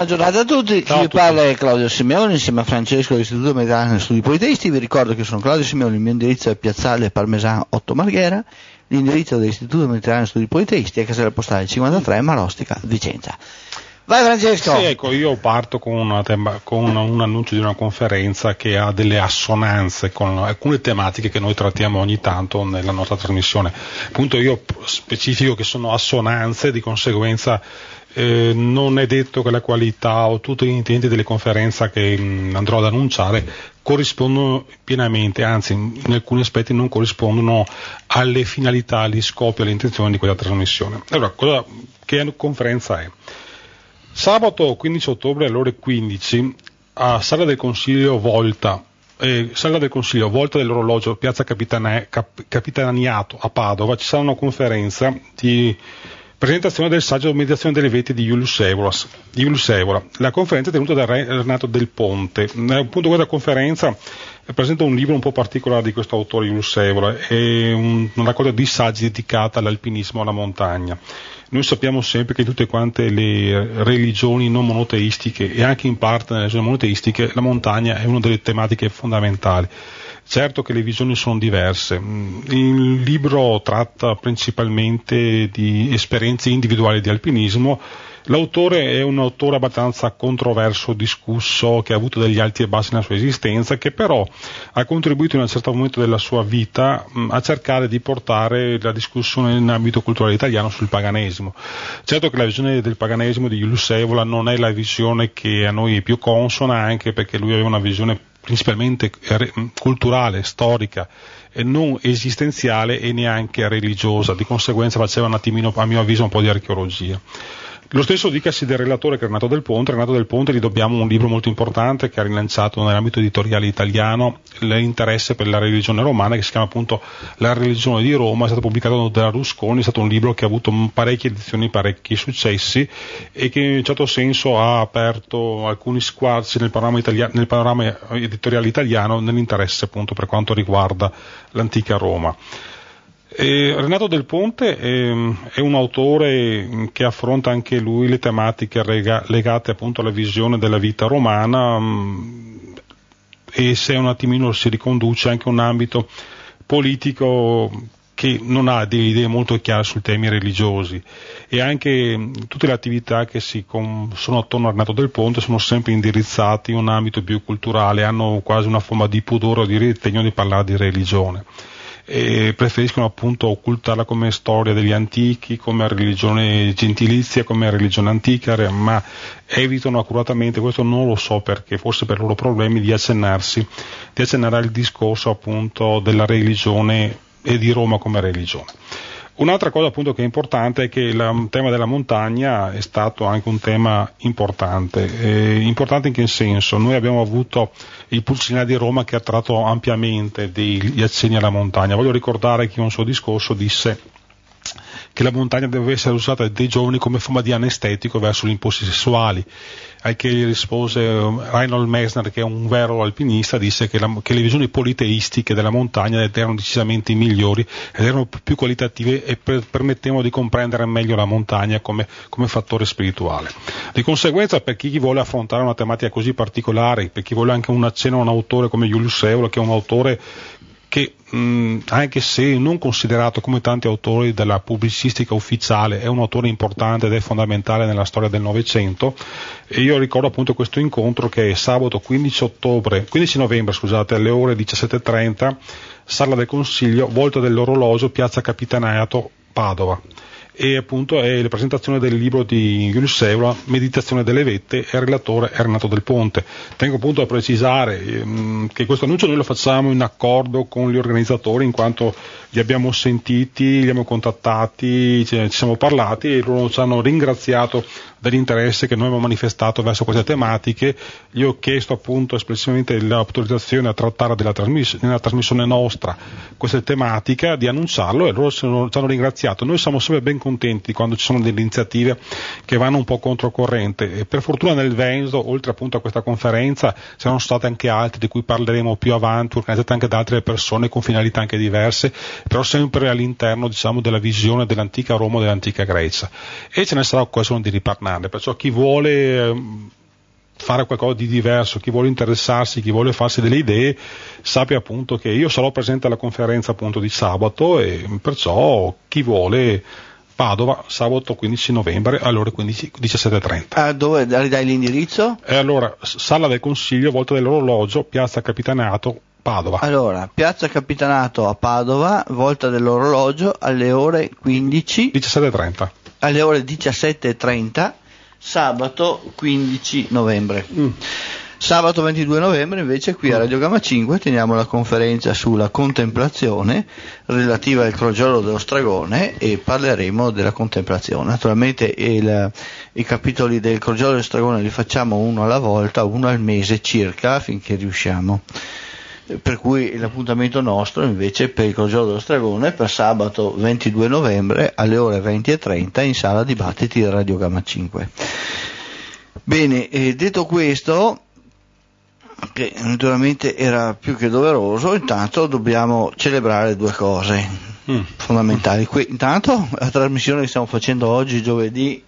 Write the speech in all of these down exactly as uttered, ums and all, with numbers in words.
Buona giornata a tutti, Ciao chi a vi tutti. parla è Claudio Simeoni insieme a Francesco dell'Istituto Mediterraneo Studi Politeisti. Vi ricordo che sono Claudio Simeoni, il mio indirizzo è Piazzale Parmesano otto Marghera, l'indirizzo dell'Istituto Mediterraneo Studi Politeisti è casella postale cinquantatré Marostica, Vicenza. Vai Francesco! Sì, ecco, io parto con, una tema, con una, un annuncio di una conferenza che ha delle assonanze con alcune tematiche che noi trattiamo ogni tanto nella nostra trasmissione. Appunto io specifico che sono assonanze, di conseguenza eh, non è detto che la qualità o tutti gli intenti delle conferenze che mh, andrò ad annunciare corrispondono pienamente, anzi in alcuni aspetti non corrispondono alle finalità, agli scopi, alle intenzioni di quella trasmissione. Allora, cosa, che conferenza è? Sabato quindici ottobre alle ore quindici a Sala del Consiglio Volta, eh, Sala del Consiglio Volta dell'Orologio, Piazza Capitana- Cap- Capitaniato a Padova, ci sarà una conferenza di presentazione del saggio Meditazione delle veti di Julius Evola. Di Julius Evola. La conferenza è tenuta da Re Renato Del Ponte. Eh, appunto questa conferenza presenta un libro un po' particolare di questo autore Julius Evola, è un, una raccolta di saggi dedicata all'alpinismo, alla montagna. Noi sappiamo sempre che in tutte quante le religioni non monoteistiche e anche in parte nelle religioni monoteistiche la montagna è una delle tematiche fondamentali. Certo che le visioni sono diverse. Il libro tratta principalmente di esperienze individuali di alpinismo. L'autore è un autore abbastanza controverso, discusso, che ha avuto degli alti e bassi nella sua esistenza, che però ha contribuito in un certo momento della sua vita mh, a cercare di portare la discussione in ambito culturale italiano sul paganesimo. Certo che la visione del paganesimo di Julius Evola non è la visione che a noi è più consona, anche perché lui aveva una visione principalmente culturale, storica, e non esistenziale e neanche religiosa, di conseguenza faceva un attimino, a mio avviso, un po' di archeologia. Lo stesso dicasi del relatore che è Renato Del Ponte. Renato Del Ponte gli dobbiamo un libro molto importante che ha rilanciato nell'ambito editoriale italiano l'interesse per la religione romana, che si chiama appunto La religione di Roma, è stato pubblicato da Rusconi, è stato un libro che ha avuto parecchie edizioni, parecchi successi e che in un certo senso ha aperto alcuni squarci nel panorama, italia- nel panorama editoriale italiano nell'interesse appunto per quanto riguarda l'antica Roma. E Renato Del Ponte è, è un autore che affronta anche lui le tematiche rega, legate appunto alla visione della vita romana mh, e se un attimino si riconduce anche a un ambito politico che non ha delle idee molto chiare sui temi religiosi, e anche mh, tutte le attività che si con, sono attorno a Renato Del Ponte sono sempre indirizzate in un ambito più culturale, hanno quasi una forma di pudore o di ritegno di parlare di religione. E preferiscono appunto occultarla come storia degli antichi, come religione gentilizia, come religione antica, ma evitano accuratamente, questo non lo so perché, forse per loro problemi, di accennarsi, di accennare al discorso appunto della religione e di Roma come religione. Un'altra cosa appunto che è importante è che il tema della montagna è stato anche un tema importante. Eh, importante in che senso? Noi abbiamo avuto il Pulcinale di Roma che ha tratto ampiamente degli accenni alla montagna. Voglio ricordare che in un suo discorso disse che la montagna deve essere usata dai giovani come forma di anestetico verso gli impulsi sessuali. Al che gli rispose Reinhold Messner, che è un vero alpinista, disse che, la, che le visioni politeistiche della montagna erano decisamente migliori ed erano più qualitative e per, permettevano di comprendere meglio la montagna come, come fattore spirituale. Di conseguenza, per chi vuole affrontare una tematica così particolare, per chi vuole anche un accenno a un autore come Julius Evola, che è un autore che mh, anche se non considerato come tanti autori della pubblicistica ufficiale è un autore importante ed è fondamentale nella storia del Novecento, e io ricordo appunto questo incontro che è sabato quindici ottobre, quindici novembre scusate, alle ore diciassette e trenta, Sala del Consiglio, Volta dell'Orologio, Piazza Capitaniato, Padova. E appunto è la presentazione del libro di Julius Evola, Meditazione delle vette, e il relatore è Renato Del Ponte. Tengo appunto a precisare ehm, che questo annuncio noi lo facciamo in accordo con gli organizzatori, in quanto li abbiamo sentiti, li abbiamo contattati, ci siamo parlati e loro ci hanno ringraziato dell'interesse che noi abbiamo manifestato verso queste tematiche. Io ho chiesto appunto espressivamente l'autorizzazione a trattare della trasmiss- nella trasmissione nostra questa tematica, di annunciarlo, e loro ci hanno, ci hanno ringraziato. Noi siamo sempre ben contenti quando ci sono delle iniziative che vanno un po' controcorrente, e per fortuna nel Veneto, oltre appunto a questa conferenza, c'erano state anche altre di cui parleremo più avanti, organizzate anche da altre persone con finalità anche diverse, però sempre all'interno, diciamo, della visione dell'antica Roma, dell'antica Grecia, e ce ne sarà occasione di riparlarne, perciò chi vuole ehm, fare qualcosa di diverso, chi vuole interessarsi, chi vuole farsi delle idee, sappia appunto che io sarò presente alla conferenza appunto di sabato, e perciò chi vuole, Padova, sabato quindici novembre alle ore diciassette e trenta. Ah, dove dai l'indirizzo? E allora, sala del Consiglio, volta dell'orologio, piazza Capitanato, Padova. Allora, piazza Capitanato a Padova, volta dell'orologio, alle ore quindici, diciassette e trenta. Alle ore diciassette e trenta, sabato quindici novembre. Mm. Sabato ventidue novembre invece qui a Radio Gamma cinque teniamo la conferenza sulla contemplazione relativa al crogiolo dello Stragone, e parleremo della contemplazione. Naturalmente il, i capitoli del crogiolo dello Stragone li facciamo uno alla volta, uno al mese circa, finché riusciamo. Per cui l'appuntamento nostro invece per il crogiolo dello Stragone per sabato ventidue novembre alle ore venti e trenta in sala dibattiti di Radio Gamma cinque. Bene, eh, detto questo, che naturalmente era più che doveroso, intanto dobbiamo celebrare due cose mm. fondamentali. Que- intanto la trasmissione che stiamo facendo oggi, giovedì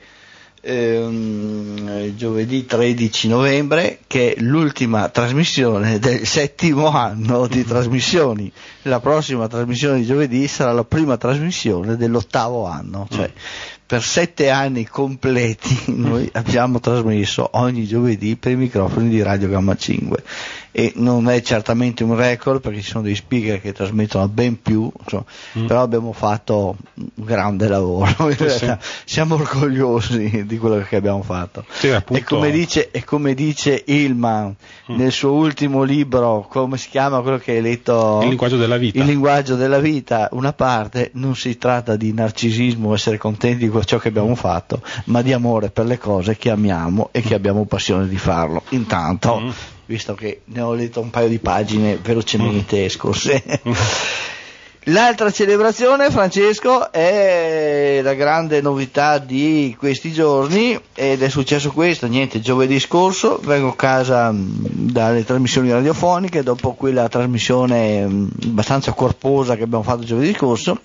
ehm, giovedì tredici novembre, che è l'ultima trasmissione del settimo anno di trasmissioni. La prossima trasmissione di giovedì sarà la prima trasmissione dell'ottavo anno, cioè mm. per sette anni completi noi abbiamo trasmesso ogni giovedì per i microfoni di Radio Gamma cinque, e non è certamente un record perché ci sono dei speaker che trasmettono ben più, insomma, mm. però abbiamo fatto un grande lavoro, in realtà sì. Siamo orgogliosi di quello che abbiamo fatto. Sì, appunto... e, come dice, e come dice Hillman mm. nel suo ultimo libro, come si chiama quello che hai letto? Il linguaggio della vita. Il linguaggio della vita, una parte, non si tratta di narcisismo, essere contenti di ciò che abbiamo fatto, ma di amore per le cose che amiamo e che abbiamo passione di farlo. Intanto, mm. visto che ne ho letto un paio di pagine velocemente scorse. L'altra celebrazione, Francesco, è la grande novità di questi giorni, ed è successo questo, niente, giovedì scorso vengo a casa dalle trasmissioni radiofoniche, dopo quella trasmissione abbastanza corposa che abbiamo fatto giovedì scorso,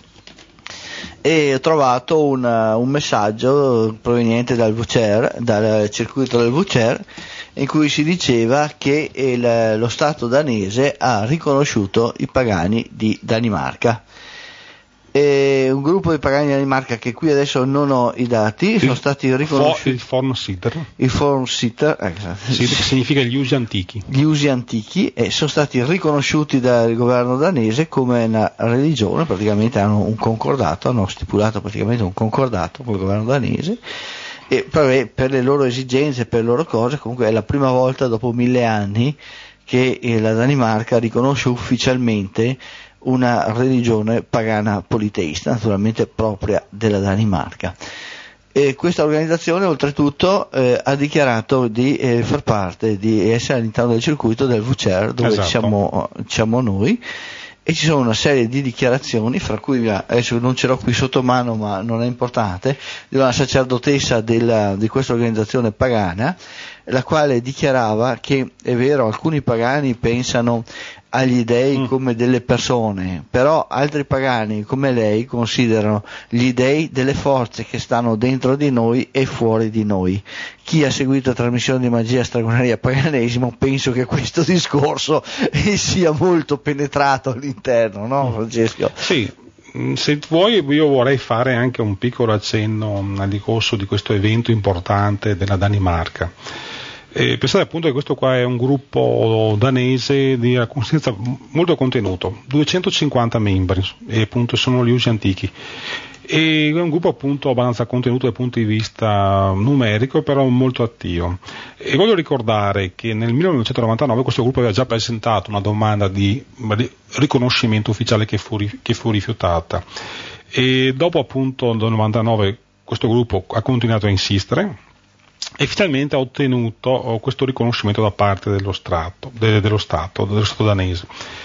e ho trovato un, un messaggio proveniente dal V C E R, dal circuito del V C E R, in cui si diceva che il, lo Stato danese ha riconosciuto i pagani di Danimarca. E un gruppo di pagani di Danimarca, che qui adesso non ho i dati, il, sono stati riconosciuti. Il Fornsitter. Il Fornsitter, eh, sì, che significa gli usi antichi. Gli usi antichi, e sono stati riconosciuti dal governo danese come una religione, praticamente hanno un concordato, hanno stipulato praticamente un concordato con il governo danese. E per, per le loro esigenze, per le loro cose, comunque è la prima volta dopo mille anni che eh, la Danimarca riconosce ufficialmente una religione pagana politeista, naturalmente propria della Danimarca. E questa organizzazione oltretutto eh, ha dichiarato di eh, far parte, di essere all'interno del circuito del V C E R, dove esatto. siamo, siamo noi. E ci sono una serie di dichiarazioni, fra cui adesso non ce l'ho qui sotto mano, ma non è importante, di una sacerdotessa della, di questa organizzazione pagana, la quale dichiarava che è vero, alcuni pagani pensano agli dei come delle persone, però altri pagani come lei considerano gli dei delle forze che stanno dentro di noi e fuori di noi. Chi ha seguito la trasmissione di Magia, Stregoneria e Paganesimo, penso che questo discorso sia molto penetrato all'interno, no Francesco? Sì. Se vuoi, io vorrei fare anche un piccolo accenno al discorso di questo evento importante della Danimarca. Eh, pensate appunto che questo qua è un gruppo danese di consistenza molto contenuto, duecentocinquanta membri, e appunto sono gli usi antichi, e è un gruppo appunto abbastanza contenuto dal punto di vista numerico, però molto attivo. E voglio ricordare che nel millenovecentonovantanove questo gruppo aveva già presentato una domanda di riconoscimento ufficiale che fu, che fu rifiutata, e dopo appunto nel novantanove questo gruppo ha continuato a insistere e finalmente ha ottenuto questo riconoscimento da parte dello Stato, de, dello Stato, dello Stato danese.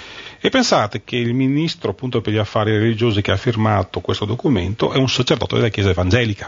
E pensate che il ministro appunto per gli affari religiosi che ha firmato questo documento è un sacerdote della Chiesa evangelica,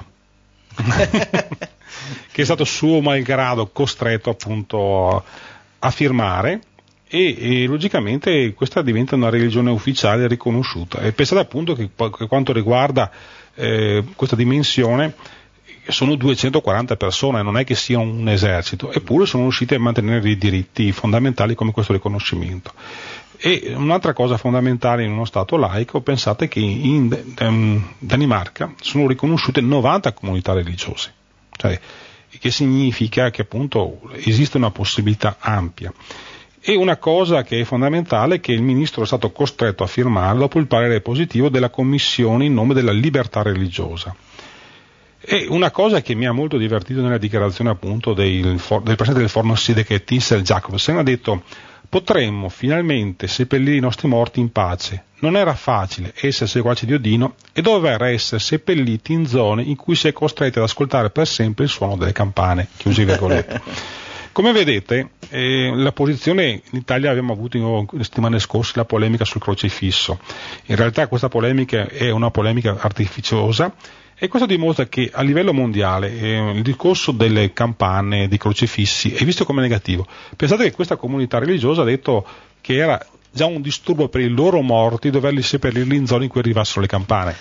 che è stato suo malgrado costretto appunto a firmare, e, e logicamente questa diventa una religione ufficiale riconosciuta. E pensate appunto che per quanto riguarda eh, questa dimensione sono duecentoquaranta persone, non è che sia un esercito, eppure sono riusciti a mantenere i diritti fondamentali come questo riconoscimento. E un'altra cosa fondamentale in uno Stato laico, pensate che in um, Danimarca sono riconosciute novanta comunità religiose, cioè, che significa che appunto esiste una possibilità ampia. E una cosa che è fondamentale è che il ministro è stato costretto a firmare dopo il parere positivo della Commissione in nome della libertà religiosa. E una cosa che mi ha molto divertito nella dichiarazione appunto del, del presidente del Fornosiede, che è Tinsel Jacobsen, ha detto: potremmo finalmente seppellire i nostri morti in pace. Non era facile essere seguaci di Odino e dover essere seppelliti in zone in cui si è costretti ad ascoltare per sempre il suono delle campane. Chiusi virgolette. Come vedete, eh, la posizione in Italia, abbiamo avuto in, le settimane scorse la polemica sul crocifisso. In realtà questa polemica è una polemica artificiosa, e questo dimostra che a livello mondiale eh, il discorso delle campane, dei crocifissi, è visto come negativo. Pensate che questa comunità religiosa ha detto che era già un disturbo per i loro morti doverli seppellirli in zone in cui arrivassero le campane.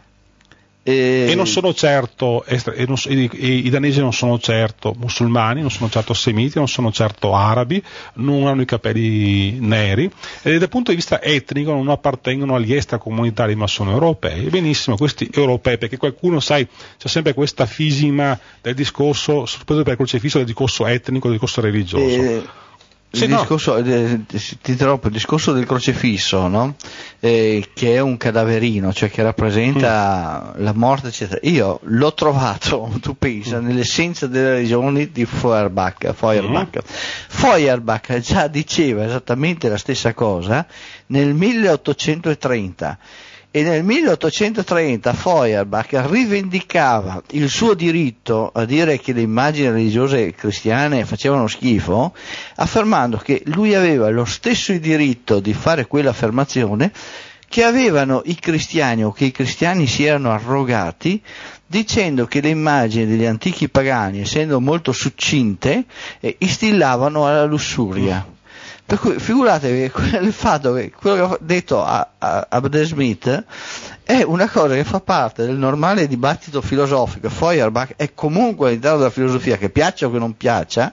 E, e non sono certo, e non, e, e, i danesi non sono certo musulmani, non sono certo semiti, non sono certo arabi, non hanno i capelli neri, e dal punto di vista etnico non appartengono agli extracomunitari, ma sono europei. Benissimo, questi europei, perché qualcuno, sai, c'è sempre questa fisima del discorso, sorpreso per il crocifisso, del discorso etnico, del discorso religioso. Eh... Il, sì, discorso, no. eh, ti interrompo, il discorso del crocifisso, no? eh, che è un cadaverino, cioè che rappresenta mm. la morte, eccetera. Io l'ho trovato, tu pensa, mm. nell'essenza delle religioni di Feuerbach. Feuerbach. Mm. Feuerbach già diceva esattamente la stessa cosa nel milleottocentotrenta. E nel milleottocentotrenta Feuerbach rivendicava il suo diritto a dire che le immagini religiose cristiane facevano schifo, affermando che lui aveva lo stesso diritto di fare quell'affermazione che avevano i cristiani, o che i cristiani si erano arrogati, dicendo che le immagini degli antichi pagani, essendo molto succinte, eh, istillavano alla lussuria. Per cui figuratevi il fatto che quello che ho detto a, a, a Abdel Smith è una cosa che fa parte del normale dibattito filosofico. Feuerbach è comunque all'interno della filosofia, che piaccia o che non piaccia,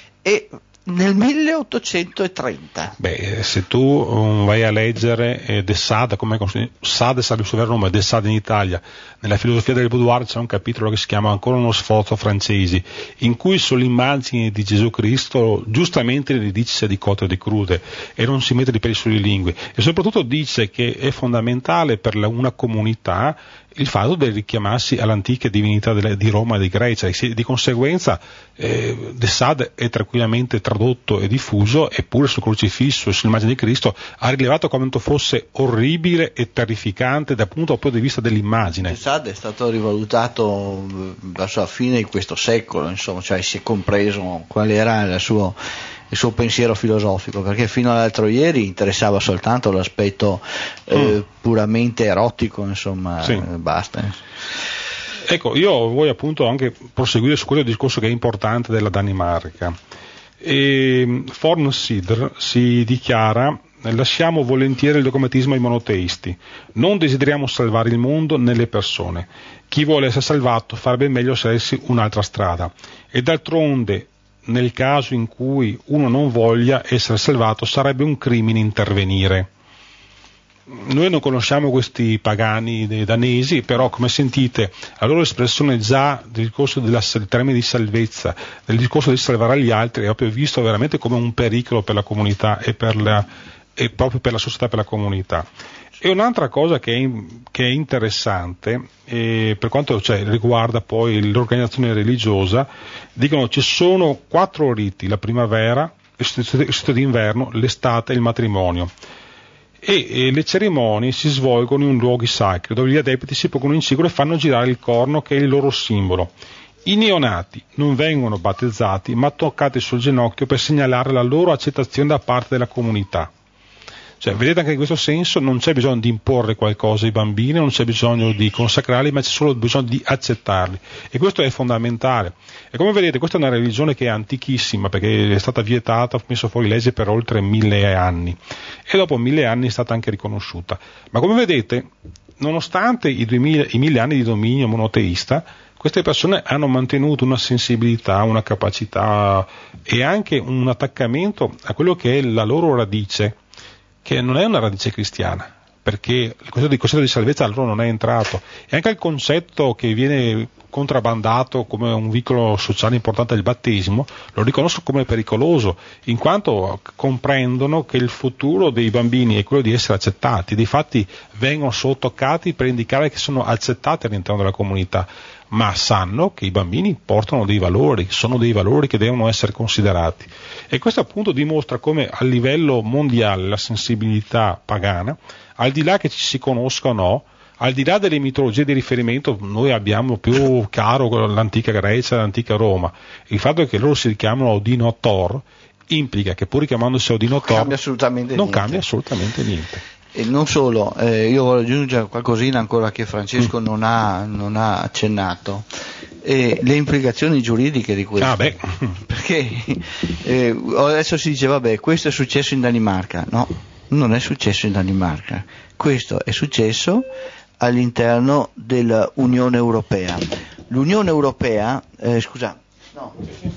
e nel milleottocentotrenta. Beh, se tu um, vai a leggere eh, De Sade, come Sade sarebbe il suo vero nome, De Sade in Italia, nella filosofia del boudoir c'è un capitolo che si chiama Ancora uno sforzo francesi, in cui sulle immagini di Gesù Cristo giustamente le dice sia di cotte o di crude, e non si mette di peli sulle lingue, e soprattutto dice che è fondamentale per la, una comunità il fatto di richiamarsi alle antiche divinità delle, di Roma e di Grecia, e di conseguenza eh, De Sade è tranquillamente tradotto e diffuso, eppure sul crocifisso e sull'immagine di Cristo ha rilevato quanto fosse orribile e terrificante dal punto di vista dell'immagine. De Sade è stato rivalutato verso la fine di questo secolo, insomma, cioè si è compreso qual era il suo il suo pensiero filosofico, perché fino all'altro ieri interessava soltanto l'aspetto eh, mm. puramente erotico, insomma, sì. eh, basta. Ecco, io voglio appunto anche proseguire su quello discorso che è importante della Danimarca. E Fornsider si dichiara: lasciamo volentieri il dogmatismo ai monoteisti, non desideriamo salvare il mondo né le persone, chi vuole essere salvato farebbe meglio scegliersi un'altra strada, e d'altronde nel caso in cui uno non voglia essere salvato sarebbe un crimine intervenire. Noi non conosciamo questi pagani danesi, però come sentite la loro espressione già del discorso della, del termine di salvezza, del discorso di salvare gli altri, è proprio visto veramente come un pericolo per la comunità e, per la, e proprio per la società e per la comunità. E un'altra cosa che è, che è interessante, eh, per quanto cioè, riguarda poi l'organizzazione religiosa, dicono ci sono quattro riti: la primavera, il solstizio d'inverno, l'estate e il matrimonio. E, e le cerimonie si svolgono in luoghi sacri, dove gli adepti si pongono in ciclo e fanno girare il corno, che è il loro simbolo. I neonati non vengono battezzati, ma toccati sul ginocchio per segnalare la loro accettazione da parte della comunità. Cioè, vedete, anche in questo senso non c'è bisogno di imporre qualcosa ai bambini, non c'è bisogno di consacrarli, ma c'è solo bisogno di accettarli, e questo è fondamentale. E come vedete, questa è una religione che è antichissima, perché è stata vietata, ha messo fuori leggi per oltre mille anni, e dopo mille anni è stata anche riconosciuta. Ma come vedete, nonostante i, duemila, i mille anni di dominio monoteista, queste persone hanno mantenuto una sensibilità, una capacità e anche un attaccamento a quello che è la loro radice, che non è una radice cristiana, perché il concetto di, concetto di salvezza a loro non è entrato, e anche il concetto che viene contrabbandato come un vincolo sociale importante del battesimo lo riconosco come pericoloso, in quanto comprendono che il futuro dei bambini è quello di essere accettati. Difatti vengono solo toccati per indicare che sono accettati all'interno della comunità, ma sanno che i bambini portano dei valori, sono dei valori che devono essere considerati, e questo appunto dimostra come a livello mondiale la sensibilità pagana, al di là che ci si conosca o no, al di là delle mitologie di riferimento, noi abbiamo più caro l'antica Grecia e l'antica Roma. Il fatto che loro si richiamano Odino a Thor implica che, pur richiamandosi a Odino a Thor, cambia assolutamente non niente. cambia assolutamente niente. E non solo, eh, io voglio aggiungere qualcosina ancora che Francesco mm. non, ha, non ha accennato, e le implicazioni giuridiche di questo. Ah, beh. Perché eh, adesso si dice, vabbè, questo è successo in Danimarca. No, non è successo in Danimarca, questo è successo all'interno dell'Unione Europea. L'Unione Europea, eh, scusa, no,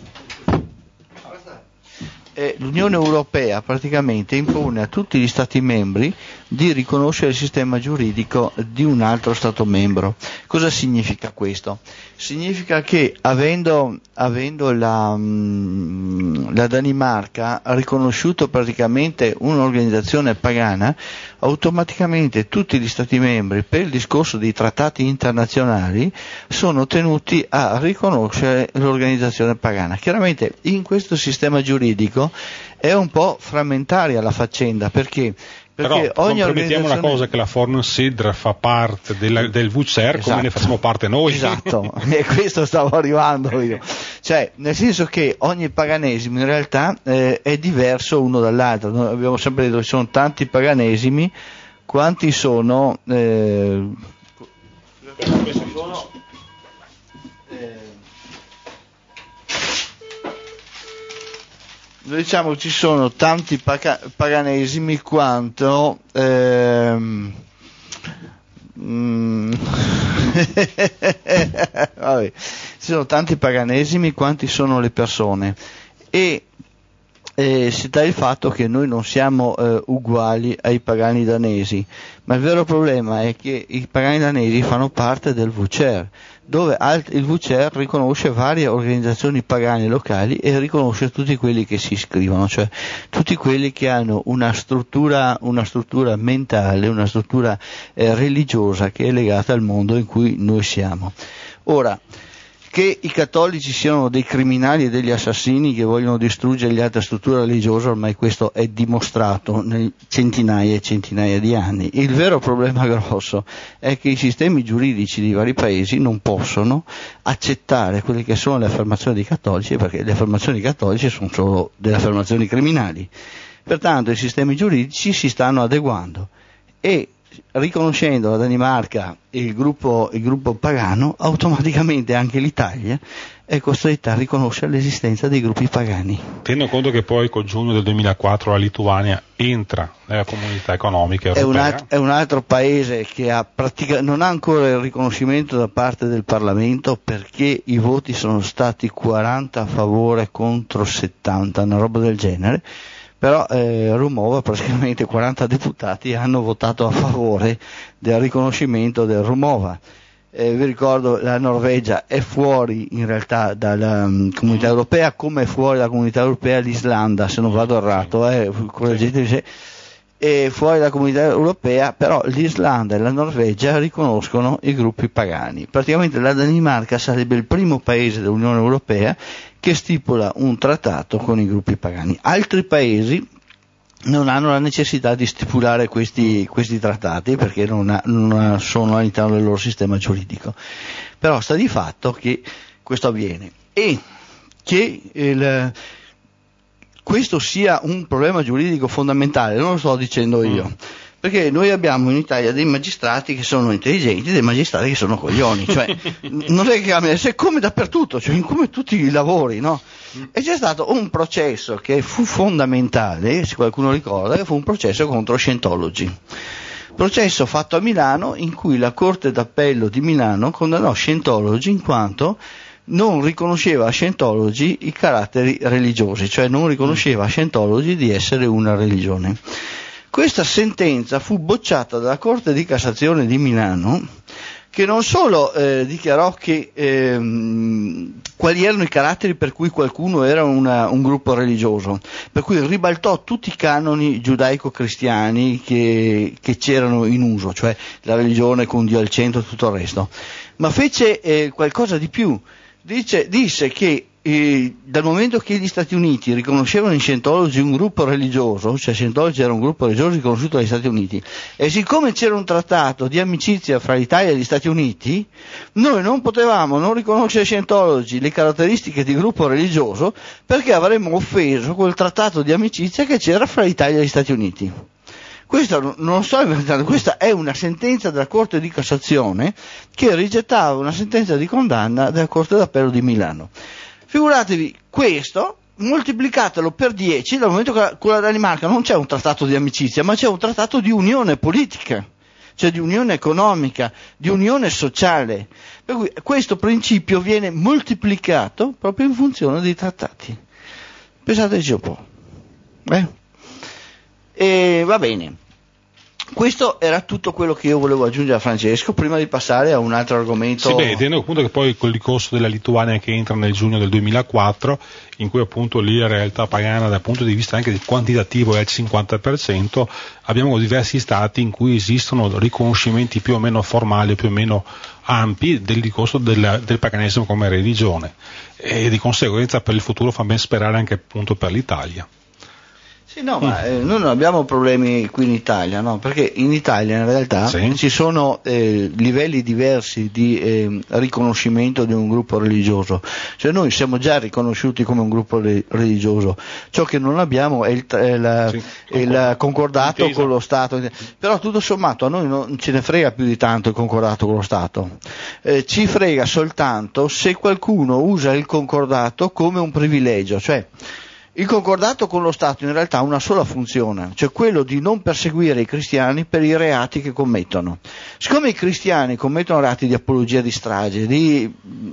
eh, l'Unione Europea praticamente impone a tutti gli Stati membri di riconoscere il sistema giuridico di un altro Stato membro. Cosa significa questo? Significa che avendo, avendo la, mh, la Danimarca ha riconosciuto praticamente un'organizzazione pagana, automaticamente tutti gli Stati membri, per il discorso dei trattati internazionali, sono tenuti a riconoscere l'organizzazione pagana. Chiaramente in questo sistema giuridico è un po' frammentaria la faccenda, perché Perché Però ogni non permettiamo una cosa, che la Forno Sidra fa parte della, del V C E R, esatto, come ne facciamo parte noi. Esatto, e questo stavo arrivando io. Cioè, nel senso che ogni paganesimo in realtà eh, è diverso uno dall'altro. Noi abbiamo sempre detto che ci sono tanti paganesimi, quanti sono... Eh, sono eh, diciamo ci sono tanti paga- paganesimi quanto ehm, mm, vabbè, ci sono tanti paganesimi quanti sono le persone, e eh, si dà il fatto che noi non siamo eh, uguali ai pagani danesi, ma il vero problema è che i pagani danesi fanno parte del V C E R, dove il V C E R riconosce varie organizzazioni pagane locali e riconosce tutti quelli che si iscrivono, cioè tutti quelli che hanno una struttura, una struttura mentale, una struttura eh, religiosa che è legata al mondo in cui noi siamo. Ora, che i cattolici siano dei criminali e degli assassini che vogliono distruggere le altre strutture religiose, ormai questo è dimostrato nei centinaia e centinaia di anni. Il vero problema grosso è che i sistemi giuridici di vari paesi non possono accettare quelle che sono le affermazioni dei cattolici, perché le affermazioni dei cattolici sono solo delle affermazioni criminali. Pertanto i sistemi giuridici si stanno adeguando, e riconoscendo la Danimarca il gruppo, il gruppo pagano, automaticamente anche l'Italia è costretta a riconoscere l'esistenza dei gruppi pagani. Tenendo conto che poi col giugno del duemilaquattro la Lituania entra nella comunità economica europea. È un, alt- è un altro paese che ha pratica- non ha ancora il riconoscimento da parte del Parlamento, perché i voti sono stati quaranta a favore contro settanta, una roba del genere. Però eh, Rumova, praticamente quaranta deputati hanno votato a favore del riconoscimento del Rumova. Eh, vi ricordo, la Norvegia è fuori in realtà dalla um, comunità europea, come è fuori dalla comunità europea l'Islanda, se non vado errato, eh, correggetemi se... è fuori dalla comunità europea, però l'Islanda e la Norvegia riconoscono i gruppi pagani. Praticamente la Danimarca sarebbe il primo paese dell'Unione Europea che stipula un trattato con i gruppi pagani. Altri paesi non hanno la necessità di stipulare questi, questi trattati, perché non, ha, non sono all'interno del loro sistema giuridico. Però sta di fatto che questo avviene, e che il questo sia un problema giuridico fondamentale, non lo sto dicendo io. Mm. Perché noi abbiamo in Italia dei magistrati che sono intelligenti, dei magistrati che sono coglioni, cioè non è che cambia, è come dappertutto, cioè come tutti i lavori, no? E c'è stato un processo che fu fondamentale, se qualcuno ricorda, che fu un processo contro Scientology. Processo fatto a Milano in cui la Corte d'Appello di Milano condannò Scientology in quanto non riconosceva a Scientology i caratteri religiosi, cioè non riconosceva a Scientology di essere una religione. Questa sentenza fu bocciata dalla Corte di Cassazione di Milano, che non solo eh, dichiarò che ehm, quali erano i caratteri per cui qualcuno era una, un gruppo religioso, per cui ribaltò tutti i canoni giudaico-cristiani che, che c'erano in uso, cioè la religione con Dio al centro e tutto il resto, ma fece eh, qualcosa di più. Dice, disse che eh, dal momento che gli Stati Uniti riconoscevano in Scientology un gruppo religioso, cioè Scientology era un gruppo religioso riconosciuto dagli Stati Uniti, e siccome c'era un trattato di amicizia fra l'Italia e gli Stati Uniti, noi non potevamo non riconoscere Scientology le caratteristiche di gruppo religioso perché avremmo offeso quel trattato di amicizia che c'era fra l'Italia e gli Stati Uniti. Questo non sto inventando, questa è una sentenza della Corte di Cassazione che rigettava una sentenza di condanna della Corte d'Appello di Milano. Figuratevi, questo moltiplicatelo per dieci, dal momento che con la Danimarca non c'è un trattato di amicizia, ma c'è un trattato di unione politica, cioè di unione economica, di unione sociale. Per cui questo principio viene moltiplicato proprio in funzione dei trattati. Pensateci un po'. Eh? E va bene. Questo era tutto quello che io volevo aggiungere a Francesco prima di passare a un altro argomento. Sì, beh, tenendo conto che poi con il discorso della Lituania che entra nel giugno del duemilaquattro, in cui appunto lì la realtà pagana dal punto di vista anche quantitativo è al cinquanta per cento, abbiamo diversi stati in cui esistono riconoscimenti più o meno formali, più o meno ampi del discorso del, del paganesimo come religione, e di conseguenza per il futuro fa ben sperare anche appunto per l'Italia. Sì, no, ma eh, noi non abbiamo problemi qui in Italia, no? Perché in Italia in realtà sì. ci sono eh, livelli diversi di eh, riconoscimento di un gruppo religioso, cioè noi siamo già riconosciuti come un gruppo re- religioso, ciò che non abbiamo è il, è la, sì, è il concordato intesa. Con lo Stato, però tutto sommato a noi non ce ne frega più di tanto il concordato con lo Stato, eh, ci frega soltanto se qualcuno usa il concordato come un privilegio, cioè il concordato con lo Stato in realtà ha una sola funzione, cioè quello di non perseguire i cristiani per i reati che commettono. Siccome i cristiani commettono reati di apologia di strage, di,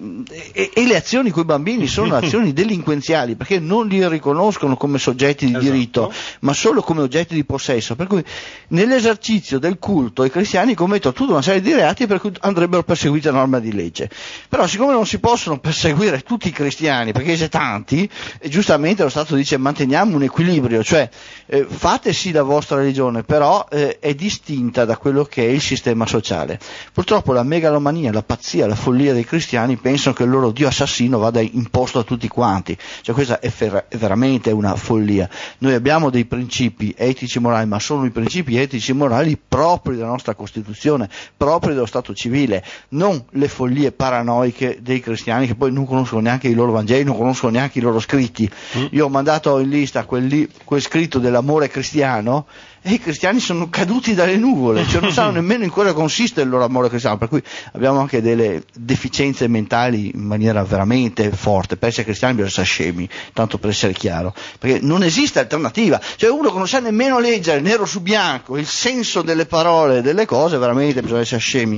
e, e le azioni con i bambini sono azioni delinquenziali, perché non li riconoscono come soggetti di esatto. diritto, ma solo come oggetti di possesso, per cui nell'esercizio del culto i cristiani commettono tutta una serie di reati per cui andrebbero perseguiti a norma di legge. Però siccome non si possono perseguire tutti i cristiani, perché c'è tanti, e giustamente lo Stato dice manteniamo un equilibrio, cioè eh, fate sì la vostra religione, però eh, è distinta da quello che è il sistema sociale. Purtroppo la megalomania, la pazzia, la follia dei cristiani pensano che il loro Dio assassino vada imposto a tutti quanti, cioè questa è, fer- è veramente una follia. Noi abbiamo dei principi etici e morali, ma sono i principi etici e morali propri della nostra Costituzione, propri dello Stato civile, non le follie paranoiche dei cristiani che poi non conoscono neanche i loro Vangeli, non conoscono neanche i loro scritti. Mm. Io ho mandato in lista quel, lì, quel scritto dell'amore cristiano e i cristiani sono caduti dalle nuvole, cioè non sanno nemmeno in cosa consiste il loro amore cristiano, per cui abbiamo anche delle deficienze mentali in maniera veramente forte. Per essere cristiani bisogna essere scemi, tanto per essere chiaro, perché non esiste alternativa, cioè uno che non sa nemmeno leggere nero su bianco il senso delle parole, delle cose, veramente bisogna essere scemi.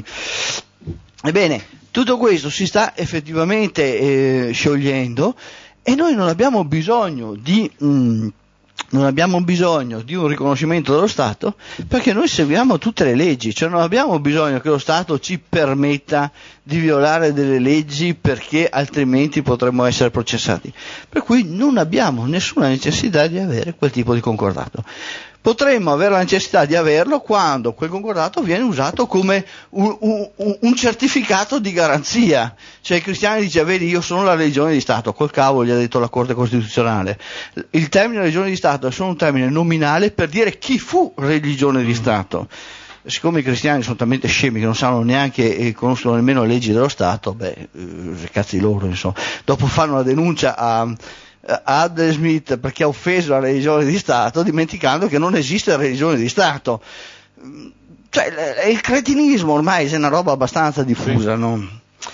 Ebbene, tutto questo si sta effettivamente eh, sciogliendo, e noi non abbiamo bisogno di mh, non abbiamo bisogno di un riconoscimento dello Stato, perché noi seguiamo tutte le leggi, cioè non abbiamo bisogno che lo Stato ci permetta di violare delle leggi perché altrimenti potremmo essere processati. Per cui non abbiamo nessuna necessità di avere quel tipo di concordato. Potremmo avere la necessità di averlo quando quel concordato viene usato come un, un, un certificato di garanzia. Cioè i cristiani dicono, vedi, io sono la religione di Stato, col cavolo gli ha detto la Corte Costituzionale. Il termine religione di Stato è solo un termine nominale per dire chi fu religione di Stato. Siccome i cristiani sono talmente scemi che non sanno neanche e conoscono nemmeno le leggi dello Stato, beh, eh, cazzi loro, insomma. Dopo fanno la denuncia a... Adam Smith perché ha offeso la religione di Stato, dimenticando che non esiste religione di Stato. Cioè, il cretinismo ormai è una roba abbastanza diffusa, sì. No?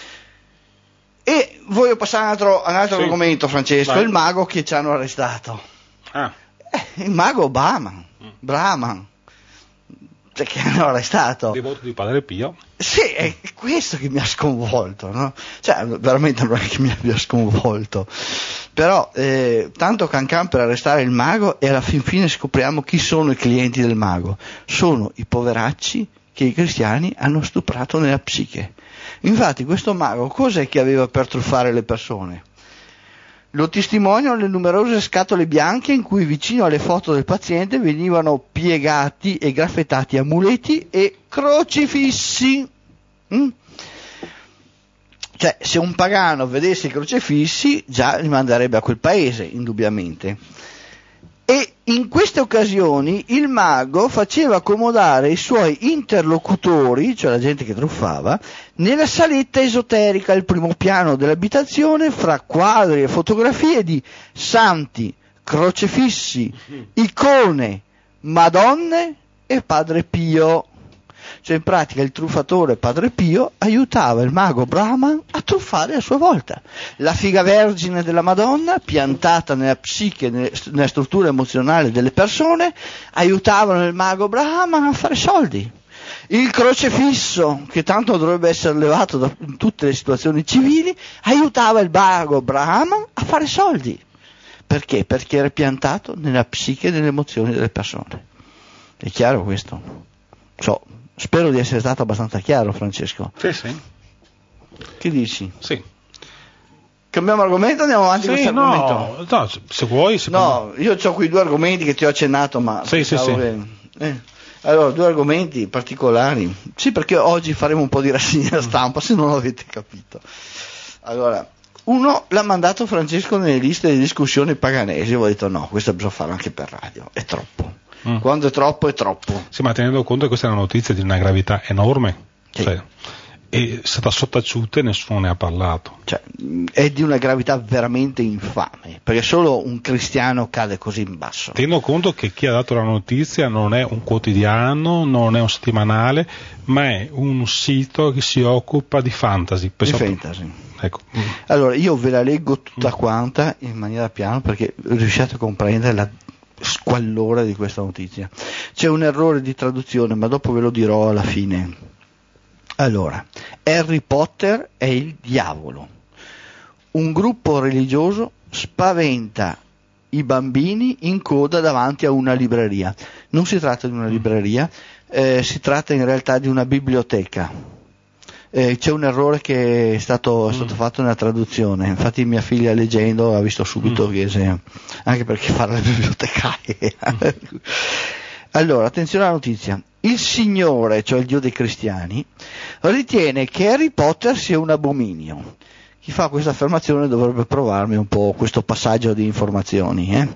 E voglio passare a un altro, un altro sì. argomento, Francesco. Vai. Il mago che ci hanno arrestato. Ah. Eh, il mago Brahman, mm. Brahman, cioè, che hanno arrestato. Devoto di Padre Pio. Sì, è questo che mi ha sconvolto, no? Cioè, veramente non è che mi abbia sconvolto. Però, eh, tanto cancan per arrestare il mago, e alla fin fine scopriamo chi sono i clienti del mago. Sono i poveracci che i cristiani hanno stuprato nella psiche. Infatti, questo mago cos'è che aveva per truffare le persone? Lo testimoniano le numerose scatole bianche in cui vicino alle foto del paziente venivano piegati e graffettati amuleti e crocifissi. Mm? Cioè, se un pagano vedesse i crocifissi, già li manderebbe a quel paese, indubbiamente. E in queste occasioni il mago faceva accomodare i suoi interlocutori, cioè la gente che truffava, nella saletta esoterica, il primo piano dell'abitazione, fra quadri e fotografie di santi, crocifissi, icone, madonne e Padre Pio. Cioè, in pratica il truffatore Padre Pio aiutava il mago Brahman a truffare a sua volta. La figa vergine della Madonna, piantata nella psiche, nella struttura emozionale delle persone, aiutavano il mago Brahman a fare soldi. Il crocefisso, che tanto dovrebbe essere levato da in tutte le situazioni civili, aiutava il mago Brahman a fare soldi. Perché? Perché era piantato nella psiche e nelle emozioni delle persone. È chiaro questo? So. Spero di essere stato abbastanza chiaro, Francesco. Sì, sì. Che dici? Sì. Cambiamo argomento, andiamo avanti sì, con questo no, argomento? No, se vuoi. Se no, può... io ho quei due argomenti che ti ho accennato, ma... Sì, sì, sì. Eh. Allora, due argomenti particolari. Sì, perché oggi faremo un po' di rassegna stampa, se non l'avete capito. Allora, uno l'ha mandato Francesco nelle liste di discussione paganesi, ho detto no, questo bisogna farlo anche per radio, è troppo. Mm. Quando è troppo è troppo. Sì, ma tenendo conto che questa è una notizia di una gravità enorme, sì. Cioè, è stata sottaciuta e nessuno ne ha parlato. Cioè, è di una gravità veramente infame, perché solo un cristiano cade così in basso. Tenendo conto che chi ha dato la notizia non è un quotidiano, non è un settimanale, ma è un sito che si occupa di fantasy. Di fantasy. Ecco. Allora, io ve la leggo tutta quanta in maniera piana, perché riusciate a comprendere la squallore di questa notizia. C'è un errore di traduzione, ma dopo ve lo dirò alla fine. Allora, Harry Potter è il diavolo. Un gruppo religioso spaventa i bambini in coda davanti a una libreria. Non si tratta di una libreria, eh, si tratta in realtà di una biblioteca. Eh, c'è un errore che è stato, è stato fatto nella traduzione, infatti mia figlia leggendo ha visto subito mm. che se, anche perché fa la bibliotecaria. Mm. Allora, attenzione alla notizia. Il Signore, cioè il Dio dei cristiani, ritiene che Harry Potter sia un abominio. Chi fa questa affermazione dovrebbe provarmi un po' questo passaggio di informazioni. Eh?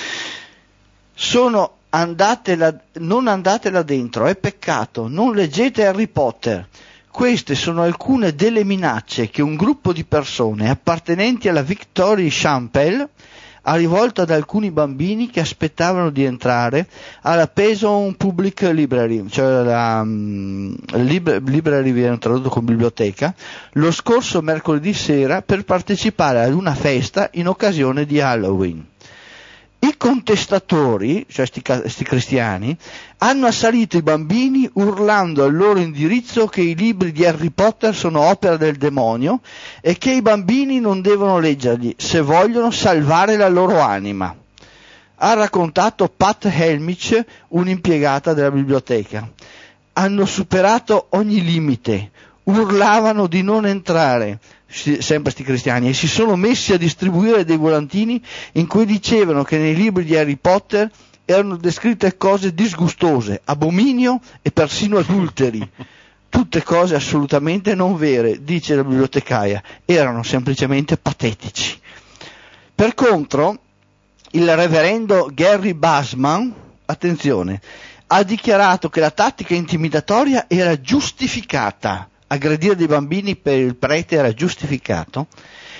Sono andate là, non andate là dentro, è peccato, non leggete Harry Potter. Queste sono alcune delle minacce che un gruppo di persone appartenenti alla Victory Champel ha rivolto ad alcuni bambini che aspettavano di entrare alla Payson Public Library, cioè la um, lib- library viene tradotto come biblioteca, lo scorso mercoledì sera per partecipare ad una festa in occasione di Halloween. I contestatori, cioè sti, sti cristiani, hanno assalito i bambini urlando al loro indirizzo che i libri di Harry Potter sono opera del demonio e che i bambini non devono leggerli se vogliono salvare la loro anima. Ha raccontato Pat Helmich, un'impiegata della biblioteca. Hanno superato ogni limite, urlavano di non entrare, sempre sti cristiani, e si sono messi a distribuire dei volantini in cui dicevano che nei libri di Harry Potter erano descritte cose disgustose, abominio e persino adulteri, tutte cose assolutamente non vere, dice la bibliotecaria, erano semplicemente patetici. Per contro, il reverendo Gary Basman, attenzione, ha dichiarato che la tattica intimidatoria era giustificata. Aggredire dei bambini per il prete era giustificato.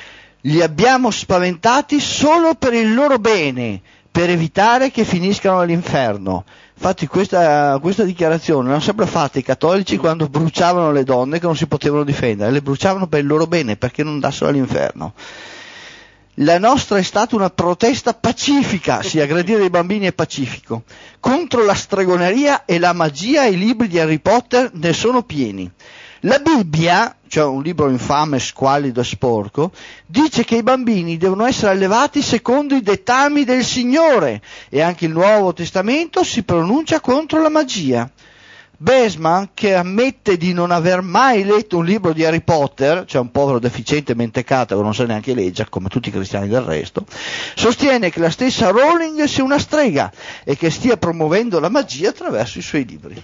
Li abbiamo spaventati solo per il loro bene, per evitare che finiscano all'inferno. Infatti questa, questa dichiarazione l'hanno sempre fatta i cattolici quando bruciavano le donne che non si potevano difendere, le bruciavano per il loro bene, perché non andassero all'inferno. La nostra è stata una protesta pacifica, sì, aggredire i bambini è pacifico, contro la stregoneria e la magia. I libri di Harry Potter ne sono pieni. La Bibbia, cioè un libro infame, squallido e sporco, dice che i bambini devono essere allevati secondo i dettami del Signore, e anche il Nuovo Testamento si pronuncia contro la magia. Besman, che ammette di non aver mai letto un libro di Harry Potter, cioè un povero deficiente mentecato che non sa neanche leggere, come tutti i cristiani del resto, sostiene che la stessa Rowling sia una strega e che stia promuovendo la magia attraverso i suoi libri.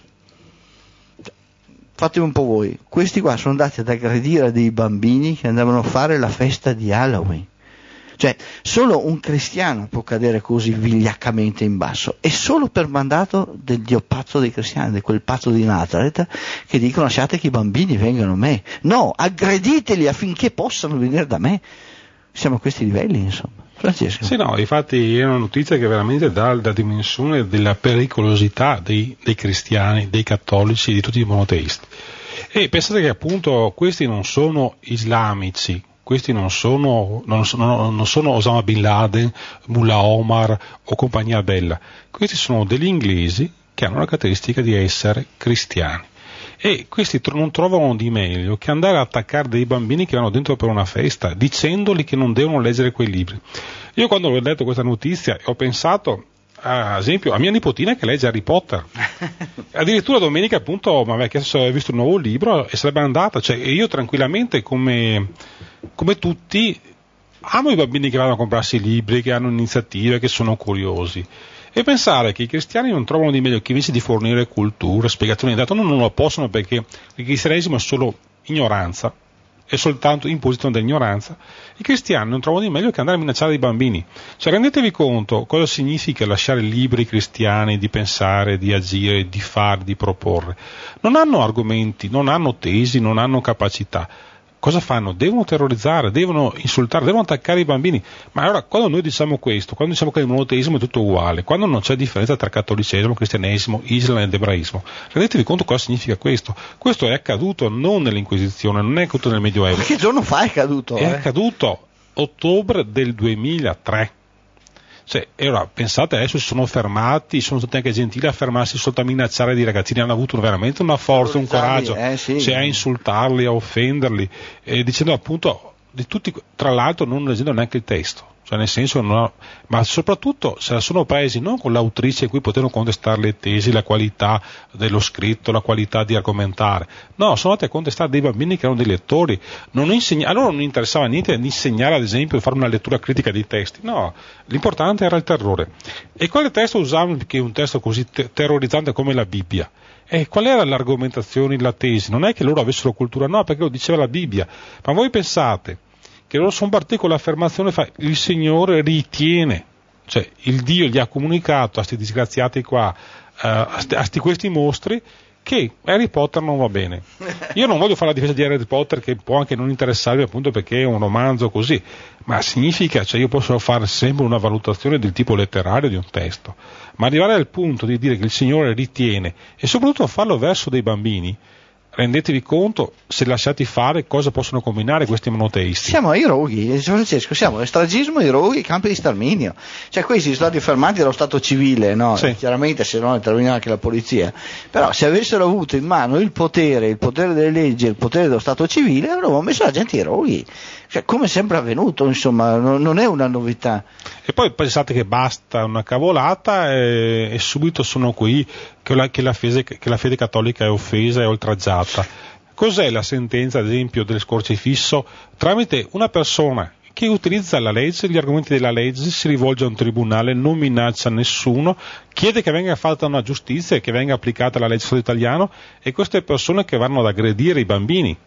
Fatemi un po' voi, questi qua sono andati ad aggredire dei bambini che andavano a fare la festa di Halloween. Cioè, solo un cristiano può cadere così vigliaccamente in basso, e solo per mandato del Dio pazzo dei cristiani, di quel pazzo di Nazareth, che dicono lasciate che i bambini vengano a me. No, aggrediteli affinché possano venire da me. Siamo a questi livelli, insomma. Francesco. Sì, no, infatti è una notizia che veramente dà la dimensione della pericolosità dei, dei cristiani, dei cattolici, di tutti i monoteisti. E pensate che appunto questi non sono islamici, questi non sono, non sono, non sono Osama Bin Laden, Mullah Omar o compagnia bella, questi sono degli inglesi che hanno la caratteristica di essere cristiani, e questi tro- non trovano di meglio che andare a attaccare dei bambini che vanno dentro per una festa, dicendoli che non devono leggere quei libri. Io quando ho letto questa notizia ho pensato, ad esempio, a mia nipotina che legge Harry Potter. Addirittura domenica appunto mi aveva chiesto se aveva visto un nuovo libro e sarebbe andata, cioè io tranquillamente come, come tutti amo i bambini che vanno a comprarsi libri, che hanno iniziative, che sono curiosi, e pensare che i cristiani non trovano di meglio che invece di fornire cultura, spiegazioni di dato, non lo possono, perché il cristianesimo è solo ignoranza, è soltanto imposizione dell'ignoranza. I cristiani non trovano di meglio che andare a minacciare i bambini. Cioè, rendetevi conto cosa significa lasciare liberi cristiani di pensare, di agire, di fare, di proporre. Non hanno argomenti, non hanno tesi, non hanno capacità. Cosa fanno? Devono terrorizzare, devono insultare, devono attaccare i bambini. Ma allora, quando noi diciamo questo, quando diciamo che il monoteismo è tutto uguale, quando non c'è differenza tra cattolicesimo, cristianesimo, islam ed ebraismo, rendetevi conto cosa significa questo. Questo è accaduto non nell'Inquisizione, non è accaduto nel Medioevo. Ma che giorno fa è accaduto? È eh? accaduto ottobre del duemilatré. Cioè, ora, pensate, adesso si sono fermati, sono stati anche gentili a fermarsi sotto a minacciare dei ragazzini, hanno avuto veramente una forza, un coraggio, eh, sì. cioè a insultarli, a offenderli, e dicendo appunto di tutti, tra l'altro non leggendo neanche il testo, cioè nel senso, non ha, ma soprattutto se la sono presi non con l'autrice a cui potevano contestare le tesi, la qualità dello scritto, la qualità di argomentare, no, sono andati a contestare dei bambini che erano dei lettori. Non insegna, a loro non interessava niente di insegnare, ad esempio, fare una lettura critica dei testi, no, l'importante era il terrore. E quale testo usavano, che è un testo così te- terrorizzante come la Bibbia? E qual era l'argomentazione, la tesi? Non è che loro avessero cultura, no, perché lo diceva la Bibbia. Ma voi pensate che loro sono partiti con l'affermazione, fa, il Signore ritiene, cioè il Dio gli ha comunicato a questi disgraziati qua, uh, a, st- a sti questi mostri, che Harry Potter non va bene. Io non voglio fare la difesa di Harry Potter, che può anche non interessarvi appunto perché è un romanzo così, ma significa, cioè io posso fare sempre una valutazione del tipo letterario di un testo, ma arrivare al punto di dire che il Signore ritiene, e soprattutto farlo verso dei bambini, rendetevi conto, se lasciati fare, cosa possono combinare questi monoteisti. Siamo ai roghi, Francesco, siamo estragismo, i roghi, campi di sterminio. Cioè questi sono stati fermati dallo Stato civile, no? Sì. Chiaramente se no interveniva anche la polizia. Però se avessero avuto in mano il potere, il potere delle leggi, il potere dello Stato civile, avrebbero messo la gente ai roghi. Cioè, come sempre avvenuto, insomma, non, non è una novità. E poi pensate che basta una cavolata e, e subito sono qui che la, che, la fede, che la fede cattolica è offesa e oltraggiata. Cos'è la sentenza, ad esempio, del crocifisso? Tramite una persona che utilizza la legge, gli argomenti della legge, si rivolge a un tribunale, non minaccia nessuno, chiede che venga fatta una giustizia e che venga applicata la legge sul italiano, e queste persone che vanno ad aggredire i bambini.